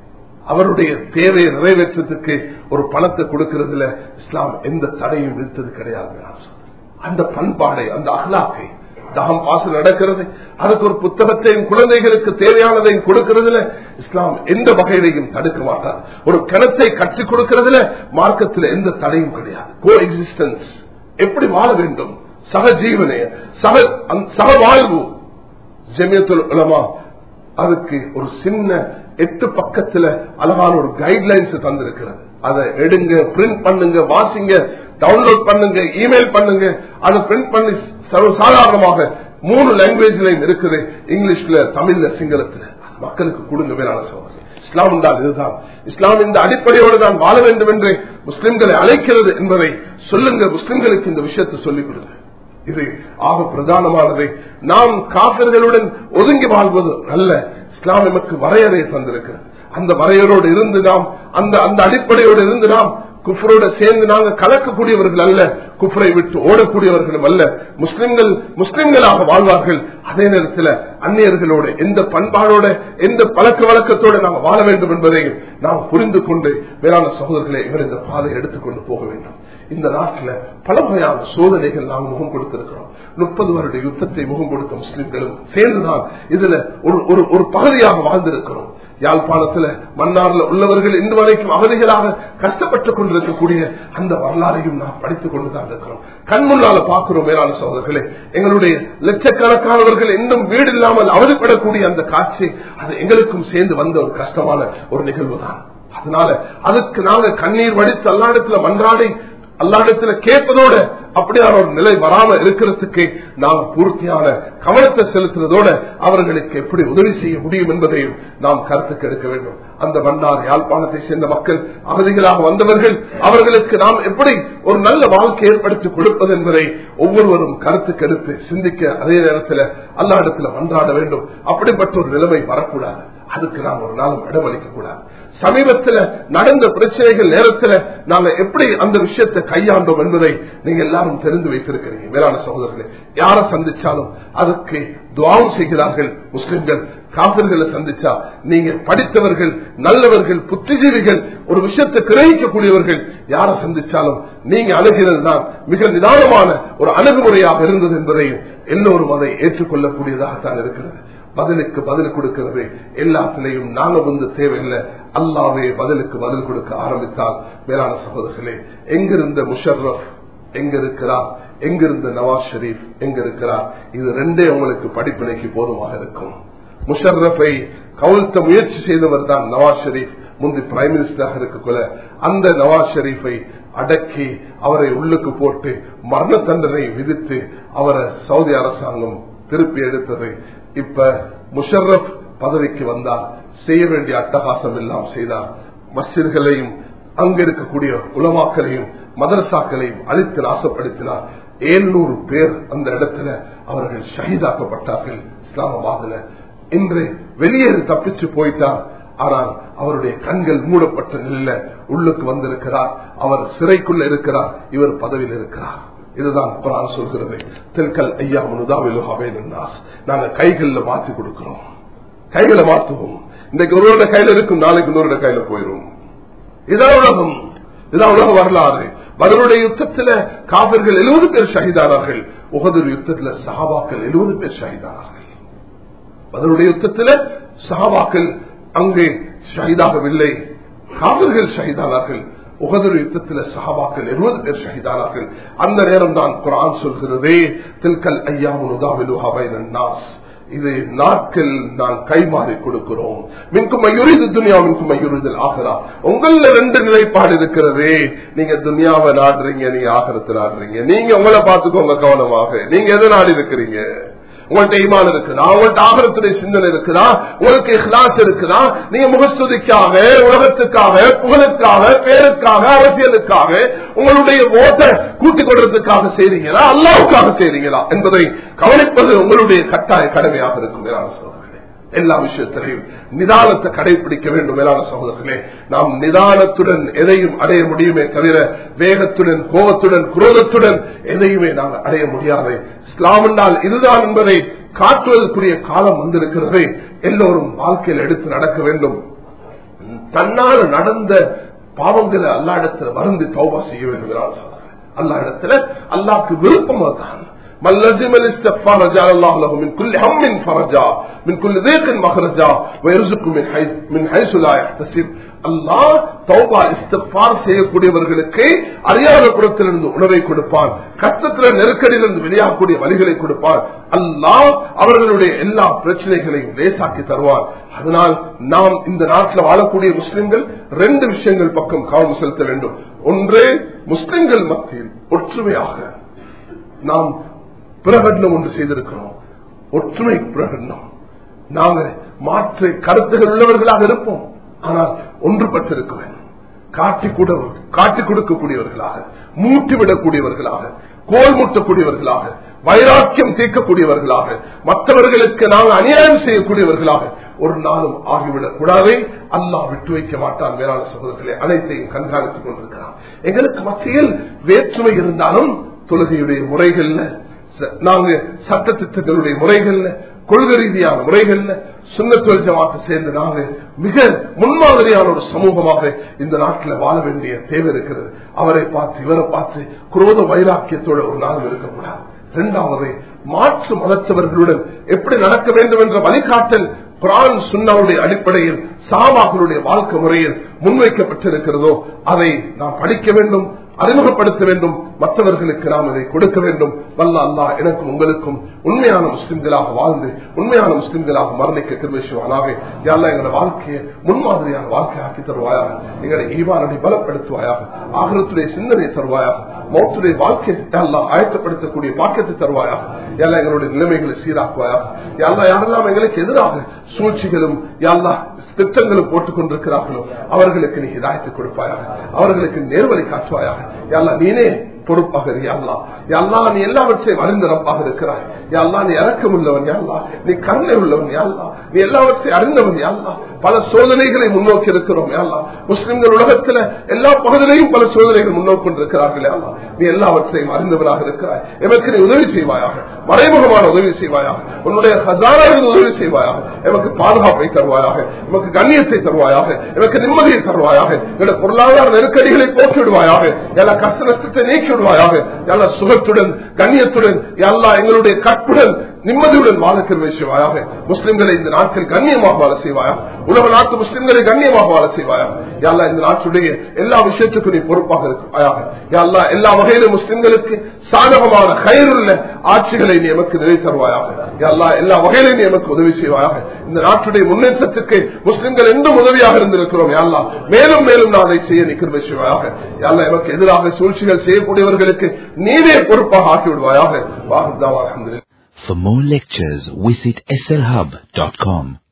அவருடைய தேவையை நிறைவேற்றத்துக்கு ஒரு பணத்தை கொடுக்கிறதுல இஸ்லாம் எந்த தடையும் விதித்தது கிடையாது. அந்த பண்பாடை, அந்த அஹ்லாக்கை, தகம் பாசம் நடக்கிறது, அதுக்கு ஒரு புத்தகத்தையும் குழந்தைகளுக்கு தேவையானதையும் கொடுக்கிறதுல இஸ்லாம் எந்த வகையிலையும் தடுக்க மாட்டார். ஒரு கிணத்தை கற்றுக் கொடுக்கிறதுல மார்க்கத்தில் எந்த தடையும் கிடையாது. கோ எக்ஸிஸ்டன்ஸ், எப்படி வாழ வேண்டும், சகஜீவனே, சக சக வாழ்வு. ஜமியத்துல் உலமா அதுக்கு ஒரு சின்ன எட்டு பக்கத்துல அழகான ஒரு கைட்லைன்ஸ் தந்திருக்கிறது. அதை எடுங்க, பிரிண்ட் பண்ணுங்க, வாசிங்க, டவுன்லோட் பண்ணுங்க, இமெயில் பண்ணுங்க. அதை பிரிண்ட் பண்ணி சாதாரணமாக மூணு லாங்குவேஜ்லையும் இருக்குது, இங்கிலீஷ்ல, தமிழ்ல, சிங்களத்துல. மக்களுக்கு கொடுங்க. வேளாண் சோதனை இஸ்லாம் என்றால் இதுதான். இஸ்லாம் இந்த அடிப்படையோடு தான் வாழ வேண்டும் என்று முஸ்லிம்களை அழைக்கிறது என்பதை சொல்லுங்க. முஸ்லிம்களுக்கு இந்த விஷயத்தை சொல்லிக் கொடுங்க. இது ஆக பிரதானமானதை. நாம் காபிர்களுடன் ஒதுங்கி வாழ்வது அல்ல. இஸ்லாம் நமக்கு வரையறை தந்திருக்கிறது. அந்த வரையறையோடு இருந்து நாம் அந்த அந்த அடிப்படையோடு இருந்து நாம் குஃப்ரோட சேர்ந்து நாங்கள் கலக்கக்கூடியவர்கள் அல்ல, குஃப்ரை விட்டு ஓடக்கூடியவர்களும் அல்ல. முஸ்லிம்கள் முஸ்லிம்களாக வாழ்வார்கள். அதே நேரத்தில் அந்நியர்களோட எந்த பண்பாடோட எந்த பழக்க வழக்கத்தோடு நாம் வாழ வேண்டும் என்பதையும் நாம் புரிந்து கொண்டு வேளாண் சகோதரர்களை இவர் இந்த பாதை எடுத்துக்கொண்டு போக வேண்டும். இந்த நாட்டில் பல வகையான சோதனைகள் நாம் முகம் கொடுத்திருக்கிறோம். முப்பது வருட யுத்தத்தை முகம் கொடுத்த முஸ்லிம்களும் சேர்ந்துதான் இதுல ஒரு ஒரு பகுதியாக வாழ்ந்திருக்கிறோம். யாழ்ப்பாணத்துல மன்னார்ல உள்ளவர்கள் இன்று வரைக்கும் அகதிகளாக கஷ்டப்பட்டுக் கொண்டிருக்கக்கூடிய அந்த வரலாறையும் நாம் படித்துக் கொண்டுதான் இருக்கிறோம். கண்முன்னால பார்க்கிறோம். மேலான சகோதரர்களே, எங்களுடைய லட்சக்கணக்கானவர்கள் இன்னும் வீடு இல்லாமல் அவதிப்படக்கூடிய அந்த காட்சி அது எங்களுக்கும் சேர்ந்து வந்த ஒரு கஷ்டமான ஒரு நிகழ்வு தான். அதனால அதுக்கு நாங்க கண்ணீர் வடித்து அல்லாடத்துல மன்றாடி அல்லாடத்துல கேட்பதோட அப்படியான ஒரு நிலை வராம இருக்கிறதுக்கு நாம் பூர்த்தியான கவனத்தை செலுத்துவதோட அவர்களுக்கு எப்படி உதவி செய்ய முடியும் என்பதையும் நாம் கருத்துக்கு எடுக்க வேண்டும். அந்த மன்னார் யாழ்ப்பாணத்தை சேர்ந்த மக்கள் அகதிகளாக வந்தவர்கள், அவர்களுக்கு நாம் எப்படி ஒரு நல்ல வாழ்க்கை ஏற்படுத்தி கொடுப்பது என்பதை ஒவ்வொருவரும் கருத்துக்கு எடுத்து சிந்திக்க, அதே நேரத்தில் அல்லாடத்துல மன்றாட வேண்டும். அப்படிப்பட்ட ஒரு நிலைமை வரக்கூடாது. அதுக்கு நாம் ஒரு நாளும் இடமளிக்க கூடாது. சமீபத்தில் நடந்த பிரச்சனைகள் நேரத்தில் நாங்க எப்படி அந்த விஷயத்தை கையாண்டோம் என்பதை நீங்க எல்லாரும் தெரிந்து வைத்திருக்கிறீங்க. மேலான சகோதரர்களே, யாரை சந்திச்சாலும் அதுக்கு துஆவும் செய்கிறார்கள் முஸ்லிம்கள். காபிர்களை சந்திச்சா நீங்க படித்தவர்கள், நல்லவர்கள், புத்திஜீவிகள், ஒரு விஷயத்தை கிரகிக்கக்கூடியவர்கள், யாரை சந்திச்சாலும் நீங்க அணுகிறது தான் மிக நிதானமான ஒரு அணுகுமுறையாக இருந்தது என்பதையும் எல்லோரும் அதை ஏற்றுக்கொள்ளக்கூடியதாகத்தான் இருக்கிறது. பதிலுக்கு பதில் கொடுக்கிறது எல்லாத்திலையும் நாங்க வந்து தேவையில்லை, அல்லாவே பதிலுக்கு பதில் கொடுக்க ஆரம்பித்தால் மேலான சகோதரர்களே, எங்கிருந்த முஷர்ரப் எங்க இருக்கிறார், எங்கிருந்த நவாஸ் ஷெரீப் எங்க இருக்கிறார், இது ரெண்டே உங்களுக்கு படிப்பினைக்கு போதுமாக இருக்கும். முஷர்ரஃபை கவிழ்த்த முயற்சி செய்தவர் தான் நவாஸ் ஷெரீப். முந்தி பிரைம் மினிஸ்டராக இருக்கக்குள்ள அந்த நவாஸ் ஷெரீஃபை அடக்கி அவரை உள்ளுக்கு போட்டு மரண தண்டனை விதித்து அவரை சவுதி அரசாங்கம் திருப்பி எடுத்தது. இப்ப முஷர்ரப் பதவிக்கு வந்தார், செய்ய வேண்டிய அட்டகாசம் எல்லாம் செய்தார். மஸ்ஜித்களையும் அங்க இருக்கக்கூடிய உலமாக்களையும் மதரசாக்களையும் அழித்து நாசப்படுத்தினார். ஏழ்நூறு பேர் அந்த இடத்துல அவர்கள் ஷஹீதாக்கப்பட்டார்கள் இஸ்லாமாபாத்ல. இன்று வெளியேறி தப்பிச்சு போயிட்டார். ஆனால் அவருடைய கண்கள் மூடப்பட்ட நிலையில உள்ளுக்கு வந்திருக்கிறார். அவர் சிறைக்குள்ள இருக்கிறார், இவர் பதவியில் இருக்கிறார். இதுதான் குர்ஆன் சொல்கிறது. தில்கல் ஐயாமு நுதாவிலுஹா பைனன் நாஸ். நாங்க கைகள்ல மாத்தி கொடுக்கிறோம், கைகளை மாற்றுவோம். இன்றைக்கு ஒருவருடைய கையில இருக்கும், நாளைக்கு இன்னொருடைய கையில போயிடும். இதான் உலகம், இதான் உலக வரலாறு. பத்ருடைய யுத்தத்தில் காபிர்கள் எழுபது பேர் ஷஹீதானார்கள். உஹது யுத்தத்தில் சஹாபாக்கள் எழுபது பேர் ஷஹீதானார்கள். பத்ருடைய யுத்தத்தில் சஹாபாக்கள் அங்கே ஷஹீதாகவில்லை, காபிர்கள் ஷஹீதானார்கள். உஹது யுத்தத்தில் சஹாபாக்கள் எழுபது பேர் ஷஹீதானார்கள். அந்த நேரம் தான் குர்ஆன் சொல்கிறதே, தில்கல் ஐயாமு நுதாவிலுஹா பைனன் நாஸ். இது நாட்கள் நான் கைமாறி கொடுக்கிறோம். மின்கும் மயூரிது துனியா, மின்கும் மயூரிதல் ஆகிரா. உங்கள ரெண்டு நிலைப்பாடு இருக்கிறதே. நீங்க துனியாவை நாடுறீங்க, நீங்க ஆகிரத்தை நாடுறீங்க. நீங்க உங்களை பார்த்துக்கோங்க கவனமாக. நீங்க எதை நாடி இருக்கிறீங்க? உங்கள்கிட்ட ஈமான் இருக்குதா? உங்கள்கிட்ட ஆகிரத்துடைய சிந்தனை இருக்குதா? உங்களுக்கு இஹ்லாஸ் இருக்குதா? நீங்க முகஸ்துதிக்காக, உலகத்துக்காக, புகழுக்காக, பேருக்காக, அரசியலுக்காக உங்களுடைய ஓட்டை கூட்டிக் கொள்றதுக்காக செய்றீங்களா, அல்லாஹ்வுக்காக செய்றீங்களா என்பதை கவனிப்பது உங்களுடைய கட்டாய கடமையாக இருக்கும். மேலான சகோதரர்களே, எல்லா விஷயத்திலையும் நிதானத்தை கடைபிடிக்க வேண்டும். மேலான சகோதரர்களே, நாம் நிதானத்துடன் எதையும் அடைய முடியுமே தவிர வேகத்துடன், கோபத்துடன், குரோதத்துடன் எதையுமே நாங்கள் அடைய முடியாது. இஸ்லாம் என்றால் இதுதான் என்பதை காட்டுவதற்குரிய காலம் வந்திருக்கிறது. எல்லோரும் வாழ்க்கையில் எடுத்து நடக்க வேண்டும். தன்னால் நடந்த பாவங்களை அல்லா இடத்துல வருந்தி தௌபா செய்ய வேண்டும். அல்லா இடத்துல அல்லாஹ்க்கு விருப்பமா தான். من لزم الاستغفار جعل الله له من كل هم فرجا من كل ضيق مخرجا ويرزق من حيث من حيث لا يحتسب. அல்லாஹ் தௌபா இஸ்திக்ஃபார் செய்யக்கூடியவர்களுக்கு அறியாத குணத்திலிருந்து உணவை கொடுப்பான், கஷ்டத்தில் நெருக்கடியிலிருந்து வெளியாகக்கூடிய வழிகளை கொடுப்பான். அல்லாஹ் அவர்களுடைய எல்லா பிரச்சனைகளையும் லேசாக்கி தருவான். அதனால் நாம் இந்த நாட்டில் வாழக்கூடிய முஸ்லிம்கள் ரெண்டு விஷயங்கள் பக்கம் கவனம் செலுத்த வேண்டும். ஒன்று, முஸ்லிம்கள் மத்தியில் ஒற்றுமையாக நாம் பிரகடனம் ஒன்று செய்திருக்கிறோம். ஒற்றுமை பிரகடனம். நாங்கள் மாற்று கருத்துகள் உள்ளவர்களாக இருப்போம், ஆனால் ஒன்றுபட்டிருக்க வேண்டும். காட்டிக் காட்டிக் கொடுக்கக்கூடியவர்களாக, மூட்டிவிடக்கூடியவர்களாக, கோல் மூட்டக்கூடியவர்களாக, வைராக்கியம் தீர்க்கக்கூடியவர்களாக, மற்றவர்களுக்கு நாங்கள் அநியாயம் செய்யக்கூடியவர்களாக ஒரு நாளும் ஆகிவிடக் கூடாது. அல்லாஹ் விட்டு வைக்க மாட்டான். மேலான சகோதரர்களை அனைத்தையும் கண்காணித்துக் கொண்டிருக்கிறான். எங்களுக்கு மத்தியில் வேற்றுமை இருந்தாலும் தொழுகையுடைய முறைகள்ல, நாங்க சட்டத்திட்டங்களுடைய முறைகள்ல, கொள்கை ரீதியான முறைகள்ல சுன்னத் வல் ஜமாஅத் சேர்ந்து நாங்க மிக முன்மாதிரியான ஒரு சமூகமாக இந்த நாட்டில் வாழ வேண்டிய தேவை இருக்கிறது. அவரை பார்த்து இவரை பார்த்து குரோத வைராக்கியத்தோட ஒரு நாள் இருக்கக்கூடாது. இரண்டாவது, மாற்று மதத்தவர்களுடன் எப்படி நடக்க வேண்டும் என்ற வழிகாட்டல் குர்ஆன் சுன்னாவுடைய அடிப்படையில் சஹாபாக்களுடைய வாழ்க்கை முறையில் முன்வைக்கப்பட்டிருக்கிறதோ அதை நாம் படிக்க வேண்டும், அறிமுகப்படுத்த வேண்டும், மற்றவர்களுக்கு நாம் அதை கொடுக்க வேண்டும். வல்ல அல்லாஹ் எனக்கும் உங்களுக்கும் உண்மையான முஸ்லிம்களாக வாழ்ந்து உண்மையான முஸ்லிம்களாக மரணிக்க கிருபை செய்வானாக. யா அல்லாஹ் எங்களுடைய வாழ்க்கையை முன்மாதிரியான வாழ்க்கையாக்கி தருவாயாக. எங்களுடைய ஈமானை பலப்படுத்துவாயாக. ஆகிரத்துடைய சிந்தனை தருவாயாக. மௌத்துடைய வாழ்க்கையை யா அல்லாஹ் ஆயத்தப்படுத்தக்கூடிய பாக்கியத்தை தருவாயாக. யா அல்லாஹ் எங்களுடைய நிலைமைகளை சீராக்குவாயாக. யா அல்லாஹ் யாரெல்லாம் எங்களுக்கு எதிராக சூழ்ச்சிகளும் யா அல்லாஹ் திட்டங்களும் போட்டுக் கொண்டிருக்கிறார்களோ அவர்களுக்கு நீ ஹிதாயத்தை கொடுப்பாயாக. அவர்களுக்கு நேர்வழி காட்டுவாயாக. யா அல்லாஹ் நீனே பொறுப்பாக நீ எல்லாவற்றையும் அறிந்த ரப்பாக இருக்கிறாய். யாழ்லா நீ இறக்கம் உள்ளவன், யாழ்லா நீ கருணை உள்ளவன், யாழ்லா நீ எல்லாவற்றையும் அறிந்தவன், யாழ்லா பல சோதனைகளை முன்னோக்கி இருக்கிறோம். யாழ்லா முஸ்லிம்கள் உலகத்தில் எல்லா பகுதியிலையும் பல சோதனைகள் முன்னோக்கி கொண்டிருக்கிறார்கள். யாழ்லா நீ எல்லாவற்றையும் அறிந்தவராக இருக்கிறாய். எமக்கு நீ உதவி செய்வாயாக, மறைமுகமான உதவி செய்வாயாக, உன்னுடைய ஹசானாவில் உதவி செய்வாயாக, எமக்கு பாதுகாப்பை தருவாயாக, எமக்கு கண்ணியத்தை தருவாயாக, எமக்கு நிம்மதியை தருவாயாக, என்னுடைய பொருளாதார நெருக்கடிகளை போக்கிவிடுவாயாக, எல்லா கஷ்ட நஷ்டத்தை நீக்கி விடுவாயாக, எல்லா சுகத்துடன் கண்ணியத்துடன் எல்லா எங்களுடைய கற்புடன் நிம்மதியுடன் வாழ கிருபை செய்வாயாக. முஸ்லிம்களை இந்த நாட்கள் கண்ணியமாக வாழ செய்வாயா, உலக நாட்டு முஸ்லிம்களை கண்ணியமாக வாழ செய்வாயா. யா அல்லாஹ் இந்த நாட்டுடைய எல்லா விஷயத்துக்கும் நீ பொறுப்பாக இருப்பாயாக. யா அல்லாஹ் எல்லா வகையிலும் முஸ்லிம்களுக்கு சாதகமான கயிறுள்ள ஆட்சிகளை நீ எமக்கு நிலை தருவாயாக. யா அல்லாஹ் எல்லா வகையிலும் நீ எமக்கு உதவி செய்வாயாக. இந்த நாட்டுடைய முன்னேற்றத்துக்கு முஸ்லிம்கள் என்றும் உதவியாக இருந்திருக்கிறோம். யா அல்லாஹ் மேலும் மேலும் நான் அதை செய்ய நீ கிருபை செய்வாயாக. யா அல்லாஹ் எமக்கு எதிராக சூழ்ச்சிகள் செய்யக்கூடியவர்களுக்கு நீரே பொறுப்பாக ஆக்கி விடுவாயாக. வாஹித் தாவா அல்ஹம்துலில்லாஹ். For more lectures, visit S L hub dot com.